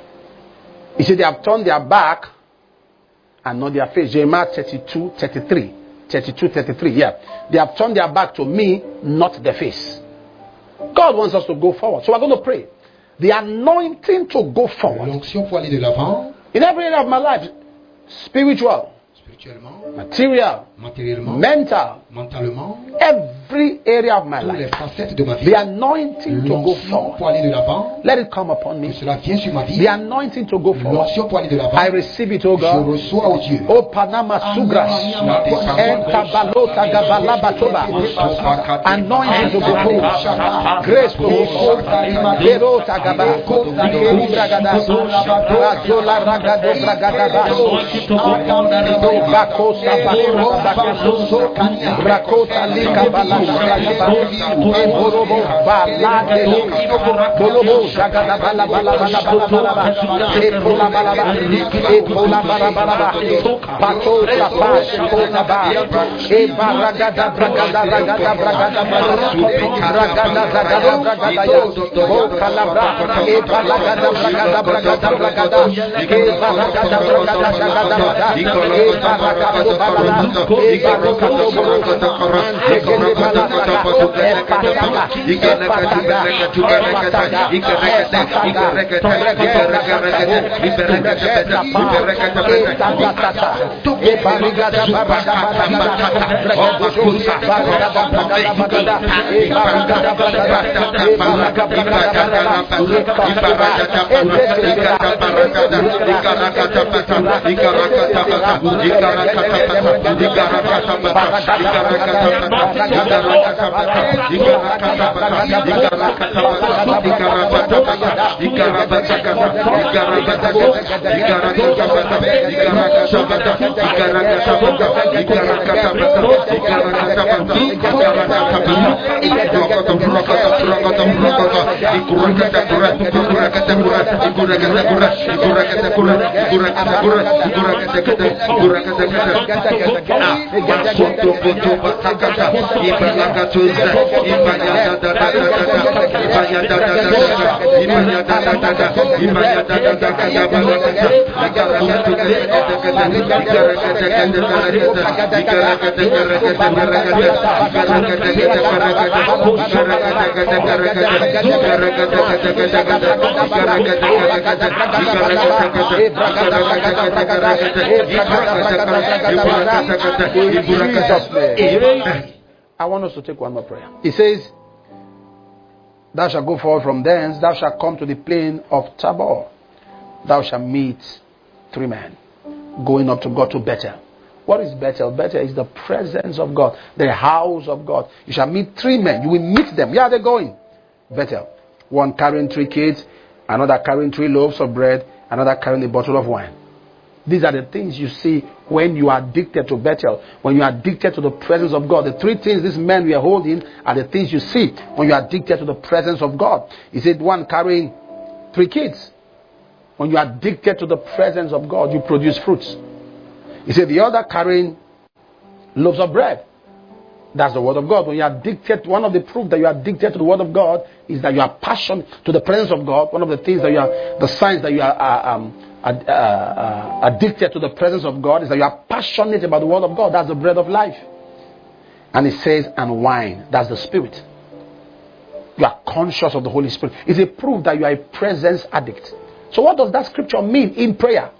Speaker 1: He said they have turned their back and not their face. Jeremiah thirty-two thirty-three. thirty-two thirty-three, yeah. They have turned their back to me, not their face. God wants us to go forward. So we're going to pray. The anointing to go forward.
Speaker 5: L'onction pour aller de l'avant.
Speaker 1: In every area of my life, spiritual, material, mental,
Speaker 5: mentalement,
Speaker 1: every area of my
Speaker 5: toutes les
Speaker 1: life,
Speaker 5: facettes de ma vie.
Speaker 1: the anointing to go
Speaker 5: L'onction pour aller de
Speaker 1: forward.
Speaker 5: l'avant.
Speaker 1: Let it come upon me.
Speaker 5: Que cela vienne sur ma vie.
Speaker 1: The anointing to go forward.
Speaker 5: L'onction pour aller de l'avant.
Speaker 1: I receive it, oh
Speaker 5: Je
Speaker 1: God.
Speaker 5: reçois au Dieu.
Speaker 1: Oh Panama Sugras. Entabalota Gabalabatoba. Anointing to go forward. Grace to go forward. Berota Gaba. Ikeri Bragada. Razola Ragado Bragadaba. Bakosa Brakota Lika Balagaba. Eborobo Balade. Bolobo Jagada Bala Bala Bala Bala Bala. Epola Bala. Epola Bala Bala. Batosa Pash Kona Ba. Eba Ragada Bragada Ragada Bragada Ragada Ragada Bragada Ya. O Calabra. Eba Ragada Bragada Bragada Bragada. Eba Ragada Bragada Jagada Bada. Eba Ragada Bala. Eba Ragada Bala. Ekele Bala. Epataka. Epataka. Epataka. I want us to take one more prayer. He says, thou shalt go forward from thence, thou shalt come to the plain of Tabor. Thou shalt meet three men going up to God to Bethel. What is Bethel? Bethel is the presence of God, the house of God. You shall meet three men. You will meet them. Where are they going? Bethel. One carrying three kids, another carrying three loaves of bread, another carrying a bottle of wine. These are the things you see when you are addicted to Bethel, when you are addicted to the presence of God. The three things these men we are holding are the things you see when you are addicted to the presence of God. He said one carrying three kids. When you are addicted to the presence of God, you produce fruits. He said the other carrying loaves of bread. That's the word of God. When you are addicted, one of the proof that you are addicted to the word of God is that you are passionate to the presence of God. One of the things that you are, the signs that you are uh, um, uh, uh, addicted to the presence of God is that you are passionate about the word of God. That's the bread of life. And it says, and wine. That's the spirit. You are conscious of the Holy Spirit. It's a proof that you are a presence addict. So what does that scripture mean in prayer?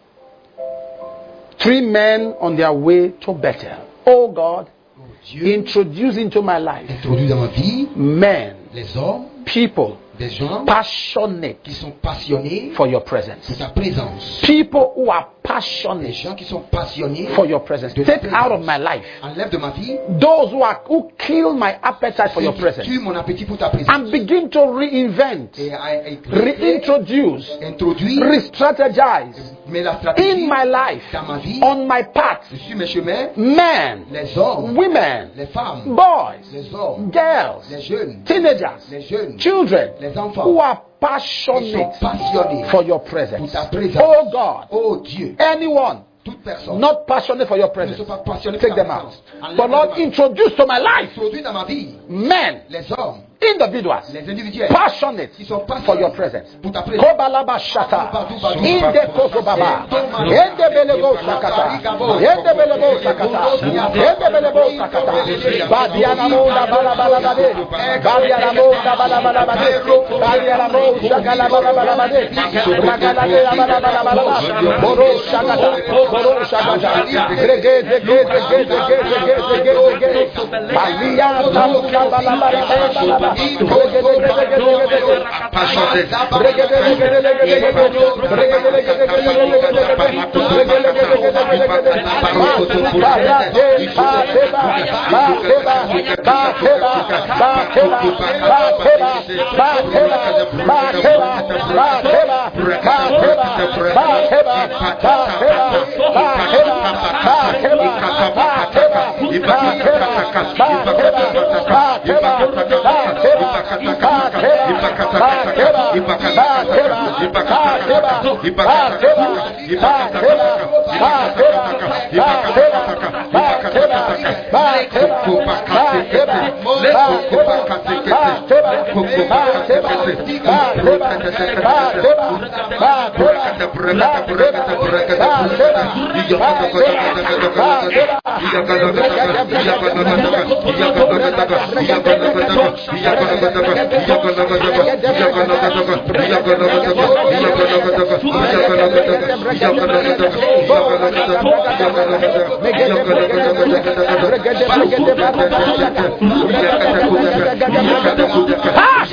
Speaker 1: Three men on their way to Bethel. Oh God, Dieu, introduce into my life
Speaker 5: introduce dans ma vie
Speaker 1: men,
Speaker 5: les hommes,
Speaker 1: people,
Speaker 5: des gens
Speaker 1: passionate
Speaker 5: qui sont passionnés
Speaker 1: for your presence.
Speaker 5: de ta présence.
Speaker 1: People who are
Speaker 5: Des
Speaker 1: passionate
Speaker 5: gens qui sont passionnés
Speaker 1: for your presence.
Speaker 5: de ta
Speaker 1: Take out of my life
Speaker 5: Enlève de ma vie
Speaker 1: those who are who kill my appetite for your presence
Speaker 5: tue mon appétit pour ta présence.
Speaker 1: and begin to reinvent,
Speaker 5: Et à- et-
Speaker 1: reintroduce,
Speaker 5: introduire
Speaker 1: re-strategize
Speaker 5: mais la stratégie
Speaker 1: in my life,
Speaker 5: dans ma vie,
Speaker 1: on my path,
Speaker 5: sur mes chemins,
Speaker 1: men,
Speaker 5: les hommes,
Speaker 1: women,
Speaker 5: les femmes,
Speaker 1: boys,
Speaker 5: les hommes,
Speaker 1: girls,
Speaker 5: les jeunes,
Speaker 1: teenagers,
Speaker 5: les jeunes,
Speaker 1: children
Speaker 5: les enfants,
Speaker 1: who are
Speaker 5: qui sont
Speaker 1: passionate
Speaker 5: passionnés
Speaker 1: for your
Speaker 5: pour
Speaker 1: presence.
Speaker 5: ta présence.
Speaker 1: Oh God,
Speaker 5: Oh Dieu,
Speaker 1: anyone
Speaker 5: toute personne
Speaker 1: not passionate for your
Speaker 5: ne
Speaker 1: presence,
Speaker 5: sont pas passionnés pour
Speaker 1: take
Speaker 5: ta
Speaker 1: them out.
Speaker 5: présence. Enlève
Speaker 1: But
Speaker 5: de
Speaker 1: Lord,
Speaker 5: ma vie.
Speaker 1: introduce to my life
Speaker 5: Introduis dans ma vie
Speaker 1: men,
Speaker 5: les hommes,
Speaker 1: individuals,
Speaker 5: les individuels
Speaker 1: passionate
Speaker 5: qui sont
Speaker 1: for your
Speaker 5: passionnés
Speaker 1: presence.
Speaker 5: pour ta présence.
Speaker 1: Kobalaba shata, inde kozobaba, ende belego sakata, ende belego sakata, ende belego sakata, badiana moda bala bala bade, badiana moda bala bala bade, badiana moda shagala bala bala bade, ragala de bala bala bala, boro shagata, boro shagata, rege rege rege rege rege rege rege, balia tamuka bala bala bala bala.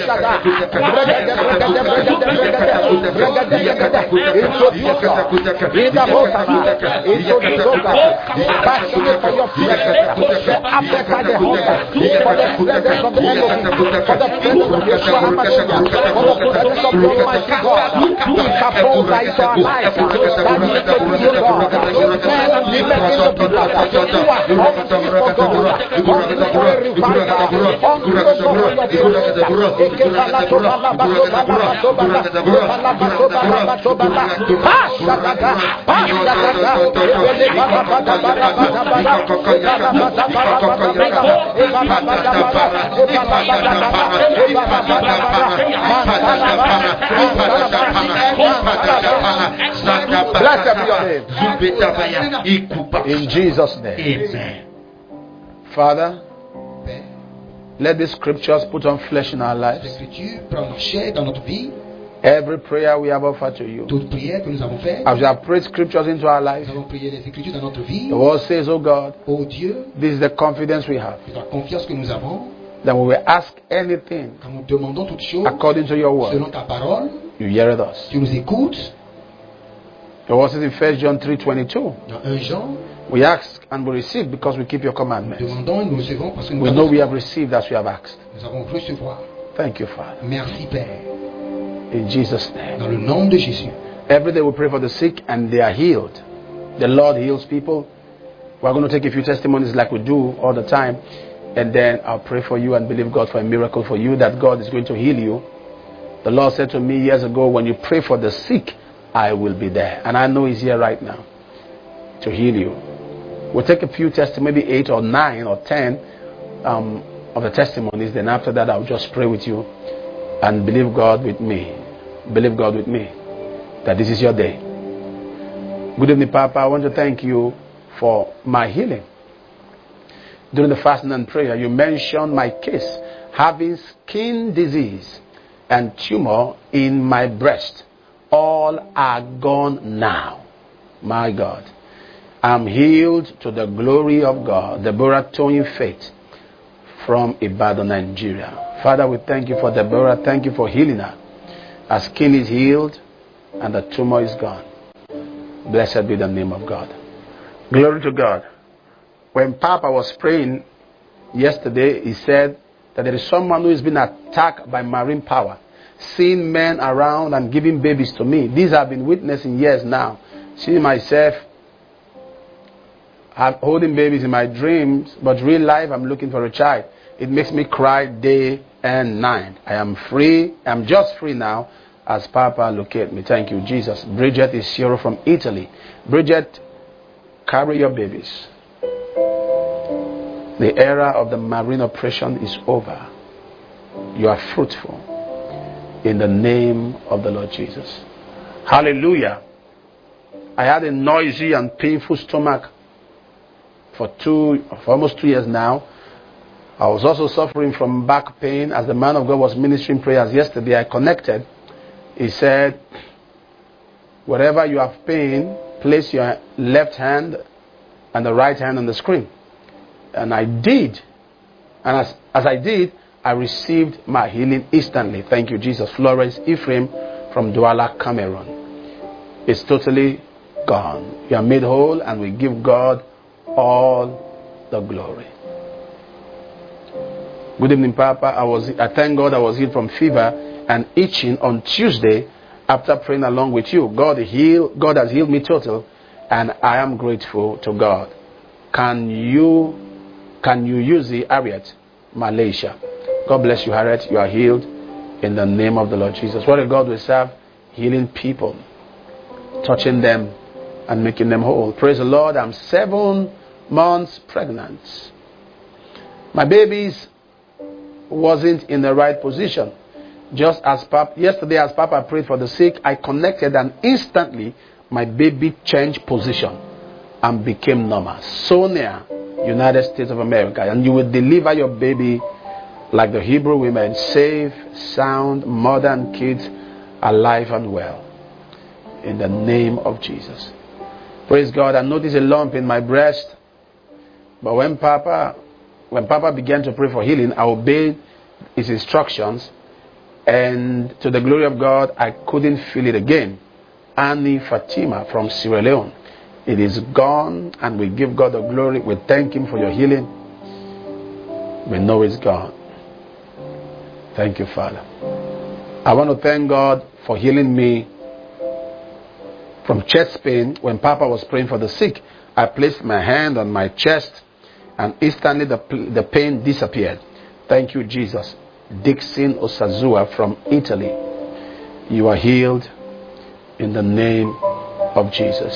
Speaker 1: Passionate for your presence, set up by the hunger for the presence of the Elohim, for the presence of your Shahamashiach, for the presence of the Almighty God. We propose into our lives that we take you, God. Men and women in the people who are hungry for God, hungry for a revival, hungry for your Blessed be your name. In Jesus' name.
Speaker 5: Amen.
Speaker 1: Father, let these scriptures put on flesh in our lives.
Speaker 5: L'écriture prend chair dans notre vie.
Speaker 1: Every prayer we have offered to you,
Speaker 5: Toute prière que nous avons faite,
Speaker 1: as we have prayed scriptures into our life,
Speaker 5: nous avons prié les écritures dans notre vie.
Speaker 1: the word says, oh God,
Speaker 5: Oh Dieu,
Speaker 1: this is the confidence we have,
Speaker 5: c'est la confiance que nous avons.
Speaker 1: that when we ask anything
Speaker 5: Quand nous demandons toutes choses
Speaker 1: according to your word,
Speaker 5: selon ta parole,
Speaker 1: you hear us.
Speaker 5: tu nous écoutes.
Speaker 1: The word says in First John three twenty-two,
Speaker 5: Dans un Jean,
Speaker 1: we ask and we receive because we keep your
Speaker 5: nous
Speaker 1: commandments.
Speaker 5: demandons et nous recevons parce que nous
Speaker 1: We
Speaker 5: avons,
Speaker 1: know we have received as we have asked.
Speaker 5: nous avons recevoir.
Speaker 1: Thank you, Father.
Speaker 5: Merci Père.
Speaker 1: In Jesus' name.
Speaker 5: Dans le nom de Jésus.
Speaker 1: Every day we pray for the sick and they are healed. The Lord heals people. We're going to take a few testimonies like we do all the time. And then I'll pray for you and believe God for a miracle for you, that God is going to heal you. The Lord said to me years ago, when you pray for the sick, I will be there. And I know He's here right now to heal you. We'll take a few testimonies, maybe eight or nine or ten um, of the testimonies. Then after that, I'll just pray with you and believe God with me. Believe God with me that this is your day. Good evening, Papa. I want to thank you for my healing. During the fasting and prayer, you mentioned my case, having skin disease and tumor in my breast. All are gone now. My God. I'm healed to the glory of God. Deborah Tony Faith from Ibadan, Nigeria. Father, we thank you for Deborah. Thank you for healing her. Her skin is healed and the tumor is gone. Blessed be the name of God. Glory to God. When Papa was praying yesterday, he said that there is someone who has been attacked by marine power, seeing men around and giving babies to me. These I've been witnessing years now. Seeing myself holding babies in my dreams, but real life I'm looking for a child. It makes me cry day and night. I am free. I'm just free now as Papa locate me. Thank you, Jesus. Bridget is here from Italy. Bridget, carry your babies. The era of the marine oppression is over. You are fruitful in the name of the Lord Jesus. Hallelujah. I had a noisy and painful stomach for two, for almost two years now. I was also suffering from back pain. As the man of God was ministering prayers yesterday, I connected. He said, wherever you have pain, place your left hand and the right hand on the screen. And I did. And as, as I did, I received my healing instantly. Thank you, Jesus. Florence Ephraim from Douala, Cameroon. It's totally gone. You are made whole, and we give God all the glory. Good evening, Papa. I was I thank God I was healed from fever and itching on Tuesday after praying along with you. God heal, God has healed me total, and I am grateful to God. Can you can you use the Harriet, Malaysia? God bless you, Harriet. You are healed in the name of the Lord Jesus. What a God we serve, healing people, touching them and making them whole. Praise the Lord. I'm seven months pregnant. My babies wasn't in the right position. Just as Papa, yesterday as Papa prayed for the sick, I connected and instantly my baby changed position and became normal. Sonia, United States of America. And you will deliver your baby like the Hebrew women, safe, sound, mother and kids alive and well. In the name of Jesus. Praise God. I noticed a lump in my breast. But when Papa, when Papa began to pray for healing, I obeyed his instructions. And to the glory of God, I couldn't feel it again. Annie Fatima from Sierra Leone. It is gone, and we give God the glory. We thank Him for your healing. We know it's gone. Thank you, Father. I want to thank God for healing me from chest pain. When Papa was praying for the sick, I placed my hand on my chest, and instantly the, the pain disappeared. Thank you, Jesus. Dixon Osazua from Italy. You are healed in the name of Jesus.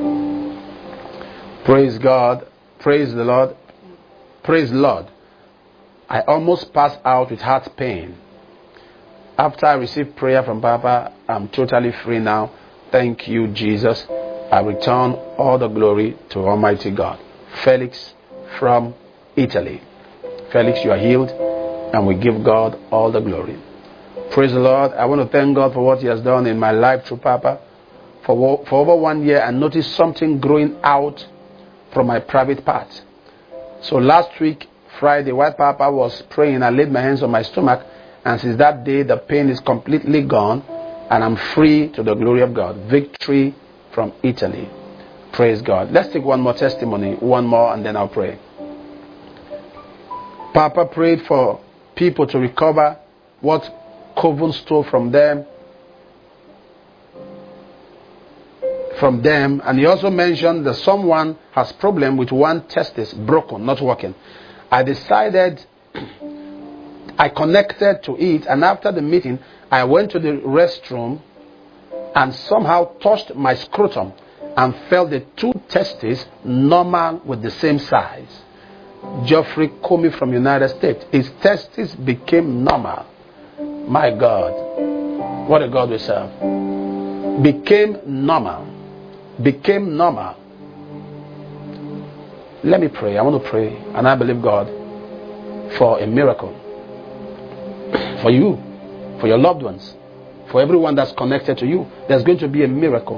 Speaker 1: Praise God. Praise the Lord. Praise the Lord. I almost passed out with heart pain. After I received prayer from Papa, I'm totally free now. Thank you, Jesus. I return all the glory to Almighty God. Felix from Italy. Felix, you are healed, and we give God all the glory. Praise the Lord. I want to thank God for what He has done in my life through Papa. For, for over one year, I noticed something growing out from my private part. So last week, Friday, while Papa was praying, I laid my hands on my stomach, and since that day, the pain is completely gone, and I'm free to the glory of God. Victory from Italy. Praise God. Let's take one more testimony, one more, and then I'll pray. Papa prayed for people to recover what Coven stole from them. From them, and he also mentioned that someone has problem with one testis broken, not working. I decided, I connected to it, and after the meeting, I went to the restroom and somehow touched my scrotum and felt the two testes normal with the same size. Geoffrey Comey from United States, his testes became normal. My God, what a God we serve. Became normal. Became normal. Let me pray. I want to pray, and I believe God for a miracle. For you, for your loved ones, for everyone that's connected to you. There's going to be a miracle.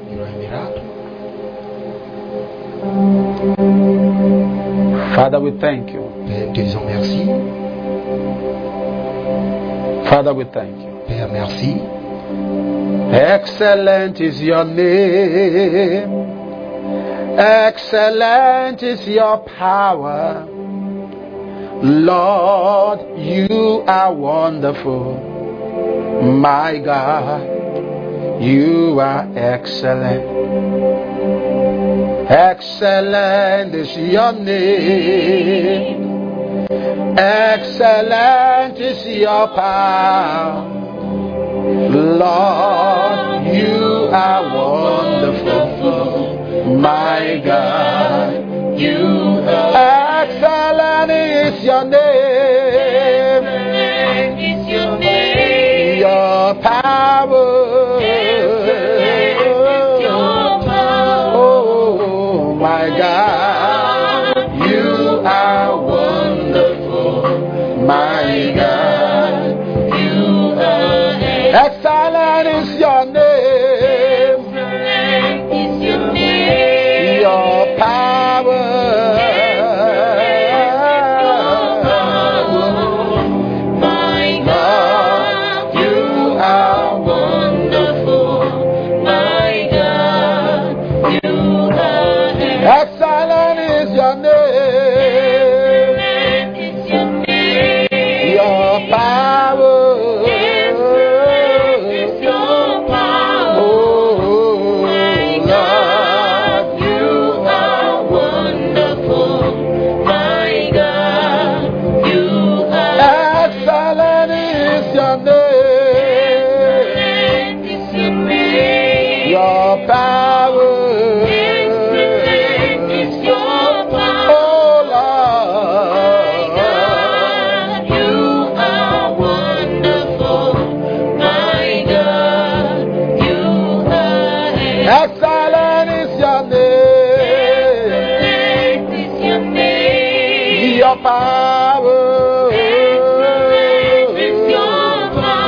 Speaker 1: Father, we thank you.
Speaker 5: Père, te disons merci.
Speaker 1: Father, we thank you.
Speaker 5: Père, merci.
Speaker 1: Excellent is your name. Excellent is your power. Lord, you are wonderful. My God, you are excellent. Excellent is your name. Excellent is your power. Lord, you are wonderful. My God, you are excellent is your name.
Speaker 6: Excellent is your name.
Speaker 1: Your power.
Speaker 6: Excellent is your power.
Speaker 1: Oh, my God, you are wonderful. My God, you are excellent is your name.
Speaker 6: Excellent is your name.
Speaker 1: Your power.
Speaker 6: My God, you are wonderful. My God, you are
Speaker 1: Excellent is your name.
Speaker 6: excellent is your name.
Speaker 1: Your power.
Speaker 6: Excellent is your power.
Speaker 1: Oh,
Speaker 6: My God, you are wonderful. My God, you are
Speaker 1: excellent is your name.
Speaker 6: excellent is your name.
Speaker 1: Your power.
Speaker 6: Excellent is your power.
Speaker 1: Oh,
Speaker 6: My
Speaker 1: Lord.
Speaker 6: God, you are wonderful. My God, you are
Speaker 1: Excellent is your name.
Speaker 6: excellent is your name.
Speaker 1: Your power.
Speaker 6: Excellent is your power.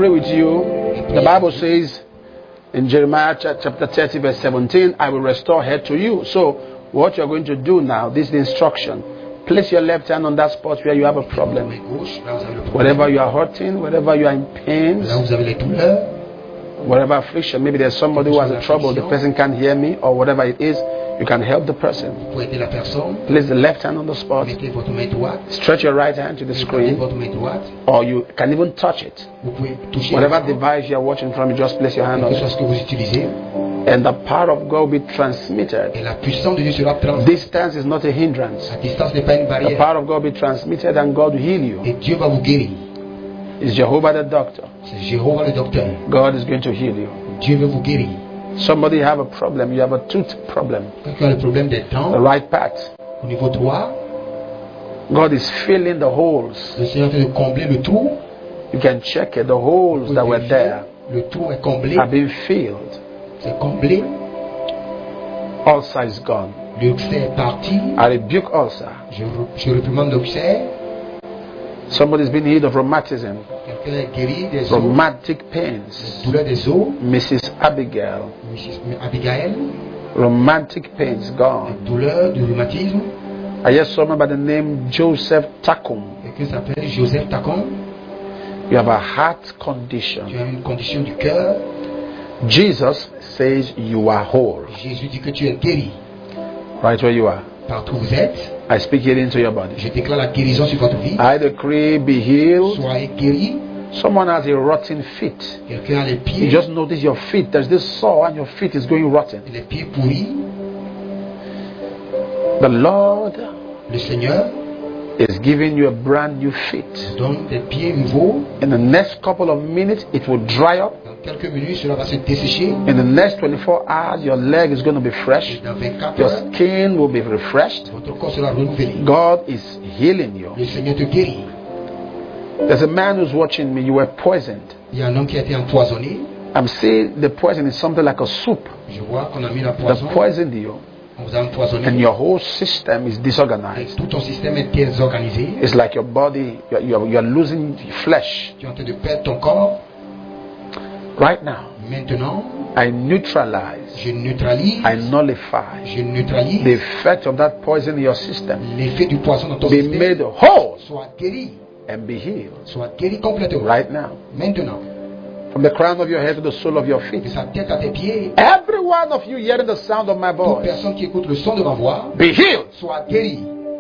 Speaker 1: pray with you. The Bible says in Jeremiah chapter thirty verse seventeen, I will restore health to you. So what you're going to do now, this is the instruction. Place your left hand on that spot where you have a problem. Wherever you are hurting, wherever you are in pain,
Speaker 5: Là où vous avez les douleurs,
Speaker 1: whatever affliction, maybe there's somebody who has a trouble, the person can't hear me, or whatever it is, you can help the person.
Speaker 5: pour aider la personne,
Speaker 1: Place the left hand on the spot,
Speaker 5: mettez votre main droite,
Speaker 1: stretch your right hand to the
Speaker 5: mettez
Speaker 1: screen,
Speaker 5: votre main droite,
Speaker 1: or you can even touch it.
Speaker 5: vous pouvez toucher
Speaker 1: Whatever
Speaker 5: l'écran,
Speaker 1: device you are watching from, you just place your hand
Speaker 5: quel
Speaker 1: on
Speaker 5: que soit
Speaker 1: it.
Speaker 5: ce que vous utilisez,
Speaker 1: And the power of God will be transmitted.
Speaker 5: et la puissance de Dieu sera transmise.
Speaker 1: Distance is not a hindrance.
Speaker 5: La distance n'est pas une
Speaker 1: The
Speaker 5: barrière,
Speaker 1: power of God will be transmitted and God will heal you.
Speaker 5: et Dieu va vous guérir.
Speaker 1: It's Jehovah the doctor.
Speaker 5: C'est Jéhovah le docteur.
Speaker 1: God is going to heal you.
Speaker 5: Dieu veut vous guérir.
Speaker 1: Somebody have a problem. You have a tooth problem.
Speaker 5: Quelqu'un a le problème des
Speaker 1: The
Speaker 5: dents,
Speaker 1: right path.
Speaker 5: au niveau droit,
Speaker 1: God is filling the holes.
Speaker 5: le Seigneur est en train de combler le trou.
Speaker 1: You can check it. The holes that were there
Speaker 5: Le trou est comblé,
Speaker 1: have been filled.
Speaker 5: c'est comblé.
Speaker 1: Ulcer is gone.
Speaker 5: L'ulcère est parti.
Speaker 1: I rebuke ulcer.
Speaker 5: Je, je réprimande l'ulcère.
Speaker 1: Somebody's been healed of rheumatism,
Speaker 5: Quelqu'un est guéri des os,
Speaker 1: rheumatic pains.
Speaker 5: douleur des os.
Speaker 1: Missus Abigail,
Speaker 5: Missus Abigail,
Speaker 1: rheumatic pains gone.
Speaker 5: douleur du rhumatisme.
Speaker 1: I hear someone by the name Joseph Takum.
Speaker 5: Quelqu'un s'appelle Joseph Tacon.
Speaker 1: You have a heart condition.
Speaker 5: Tu as une condition du cœur.
Speaker 1: Jesus says you are whole.
Speaker 5: Jésus dit que tu es guéri.
Speaker 1: Right where you are.
Speaker 5: Partout où vous êtes,
Speaker 1: I speak it into your body.
Speaker 5: je déclare la guérison sur votre vie.
Speaker 1: I decree be healed.
Speaker 5: Soyez guéri.
Speaker 1: Someone has a rotten feet.
Speaker 5: Quelqu'un a les
Speaker 1: You
Speaker 5: pieds,
Speaker 1: just notice your feet. There's this sore and your feet is going rotten.
Speaker 5: les pieds pourris.
Speaker 1: The Lord
Speaker 5: Le Seigneur
Speaker 1: is giving you a brand new feet.
Speaker 5: donne des pieds nouveaux.
Speaker 1: In the next couple of minutes, it will dry up.
Speaker 5: Dans quelques minutes, cela va se dessécher.
Speaker 1: In the next twenty-four hours, your leg is going to be fresh.
Speaker 5: Et dans vingt-quatre
Speaker 1: Your
Speaker 5: heures,
Speaker 1: skin will be refreshed.
Speaker 5: votre corps sera renouvelé.
Speaker 1: God is healing you.
Speaker 5: Le Seigneur te guérit.
Speaker 1: There's a man who's watching me. You were poisoned.
Speaker 5: Il y a un homme qui a été empoisonné.
Speaker 1: I'm saying the poison is something like a soup.
Speaker 5: Je vois qu'on a mis la
Speaker 1: They
Speaker 5: poison.
Speaker 1: poisoned you,
Speaker 5: On vous a empoisonné.
Speaker 1: and your whole system is
Speaker 5: Et
Speaker 1: disorganized.
Speaker 5: tout ton système est désorganisé.
Speaker 1: It's like your body, you're, you're, you're losing flesh.
Speaker 5: Tu es en train de perdre ton corps.
Speaker 1: Right now,
Speaker 5: Maintenant,
Speaker 1: I neutralize,
Speaker 5: je neutralise.
Speaker 1: I nullify
Speaker 5: Je neutralise
Speaker 1: the effect of that poison in your system.
Speaker 5: l'effet du poison dans ton
Speaker 1: Be
Speaker 5: système.
Speaker 1: made whole
Speaker 5: Sois guéri.
Speaker 1: and be healed
Speaker 5: Sois guéri complètement.
Speaker 1: right now.
Speaker 5: Maintenant,
Speaker 1: From the crown of your head to the sole of your
Speaker 5: de
Speaker 1: feet.
Speaker 5: sa tête à tes pieds,
Speaker 1: Every one of you hearing the sound of my
Speaker 5: toute
Speaker 1: voice,
Speaker 5: personne qui écoute le son de ma voix,
Speaker 1: be healed.
Speaker 5: sois guéri.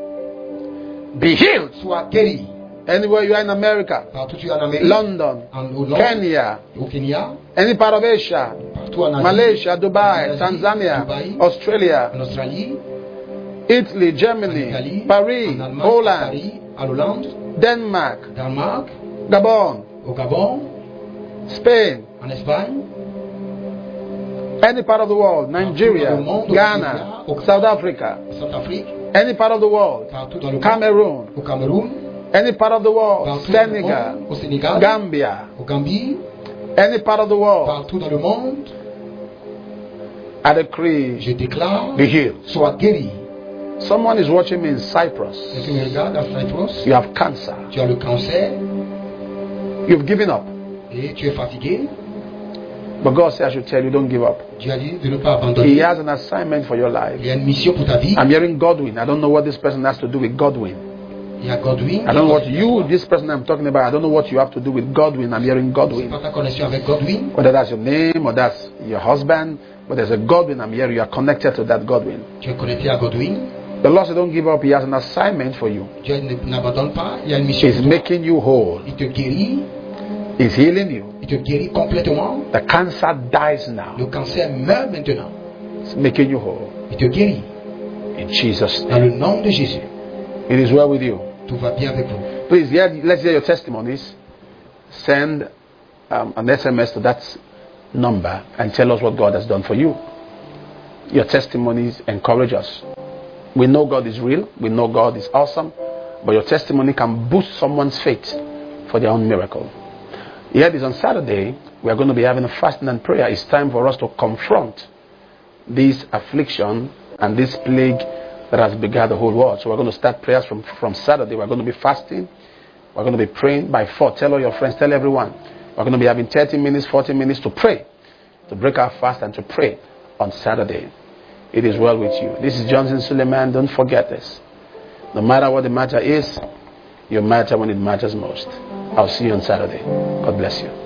Speaker 1: Be healed.
Speaker 5: Sois guéri.
Speaker 1: Anywhere you are in America,
Speaker 5: Partout où tu es en Amérique,
Speaker 1: London,
Speaker 5: en Hollande,
Speaker 1: Kenya,
Speaker 5: au Kenya,
Speaker 1: any part of Asia,
Speaker 5: partout en Asie,
Speaker 1: Malaysia, Dubai,
Speaker 5: Asie,
Speaker 1: Tanzania,
Speaker 5: Dubaï,
Speaker 1: Australia,
Speaker 5: en Australie,
Speaker 1: Italy,
Speaker 5: en
Speaker 1: Germany,
Speaker 5: Italie,
Speaker 1: Paris,
Speaker 5: en Allemagne,
Speaker 1: Holland,
Speaker 5: Paris, en Hollande,
Speaker 1: Denmark,
Speaker 5: Danemark,
Speaker 1: Gabon,
Speaker 5: au Gabon,
Speaker 1: Spain,
Speaker 5: en Espagne,
Speaker 1: any part of the world, Nigeria,
Speaker 5: Partout dans le monde, au
Speaker 1: Ghana,
Speaker 5: Nigeria, au-
Speaker 1: South Africa,
Speaker 5: Centrafrique,
Speaker 1: any part of the world,
Speaker 5: partout dans le monde,
Speaker 1: Cameroon,
Speaker 5: au Cameroun,
Speaker 1: any part of the world,
Speaker 5: partout dans le
Speaker 1: Senegal,
Speaker 5: monde, au Sénégal,
Speaker 1: Gambia,
Speaker 5: au Gambie,
Speaker 1: any part of the world,
Speaker 5: partout dans le monde,
Speaker 1: I decree,
Speaker 5: je déclare,
Speaker 1: be healed.
Speaker 5: sois guéri.
Speaker 1: Someone is watching me in Cyprus.
Speaker 5: Quelqu'un me regarde à Cyprus,
Speaker 1: You have cancer.
Speaker 5: tu as le cancer
Speaker 1: You've given up.
Speaker 5: et tu es fatigué.
Speaker 1: But God said I should tell you, don't give up.
Speaker 5: Dieu a dit de ne pas
Speaker 1: He
Speaker 5: abandonner.
Speaker 1: has an assignment for your life.
Speaker 5: Il y a une mission pour ta vie.
Speaker 1: I'm hearing Godwin. I don't know what this person has to do with Godwin.
Speaker 5: Il y a Godwin.
Speaker 1: I don't know what you, this person I'm talking about, I don't know what you have to do with Godwin. I'm hearing
Speaker 5: C'est
Speaker 1: Godwin.
Speaker 5: pas ta connexion avec Godwin.
Speaker 1: Whether that's your name or that's your husband, but there's a Godwin I'm hearing. You are connected to that Godwin.
Speaker 5: Tu es connecté à Godwin.
Speaker 1: The Lord said, don't give up. He has an assignment for you.
Speaker 5: Dieu ne- n'abandonne pas. Il y a une mission.
Speaker 1: He's
Speaker 5: pour toi.
Speaker 1: making you whole.
Speaker 5: Il te guérit.
Speaker 1: He's healing you.
Speaker 5: Il te guérit complètement.
Speaker 1: The cancer dies now.
Speaker 5: Le cancer meurt maintenant.
Speaker 1: It's making you whole.
Speaker 5: Il te guérit.
Speaker 1: In Jesus'
Speaker 5: Dans
Speaker 1: name.
Speaker 5: le nom de Jésus.
Speaker 1: It is well with you.
Speaker 5: Tout va bien avec vous.
Speaker 1: Please, hear, let's hear your testimonies. Send um, an S M S to that number and tell us what God has done for you. Your testimonies encourage us. We know God is real. We know God is awesome. But your testimony can boost someone's faith for their own miracle. Here it is on Saturday. We are going to be having a fasting and prayer. It's time for us to confront this affliction and this plague that has begun the whole world. So we're going to start prayers from, from Saturday. We're going to be fasting. We're going to be praying by four. Tell all your friends, tell everyone. We're going to be having thirty minutes, forty minutes to pray, to break our fast and to pray on Saturday. It is well with you. This is Johnson Suleiman. Don't forget this. No matter what the matter is, you matter when it matters most. I'll see you on Saturday. God bless you.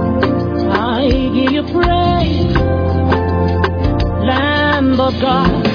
Speaker 6: I give you praise, Lamb of God.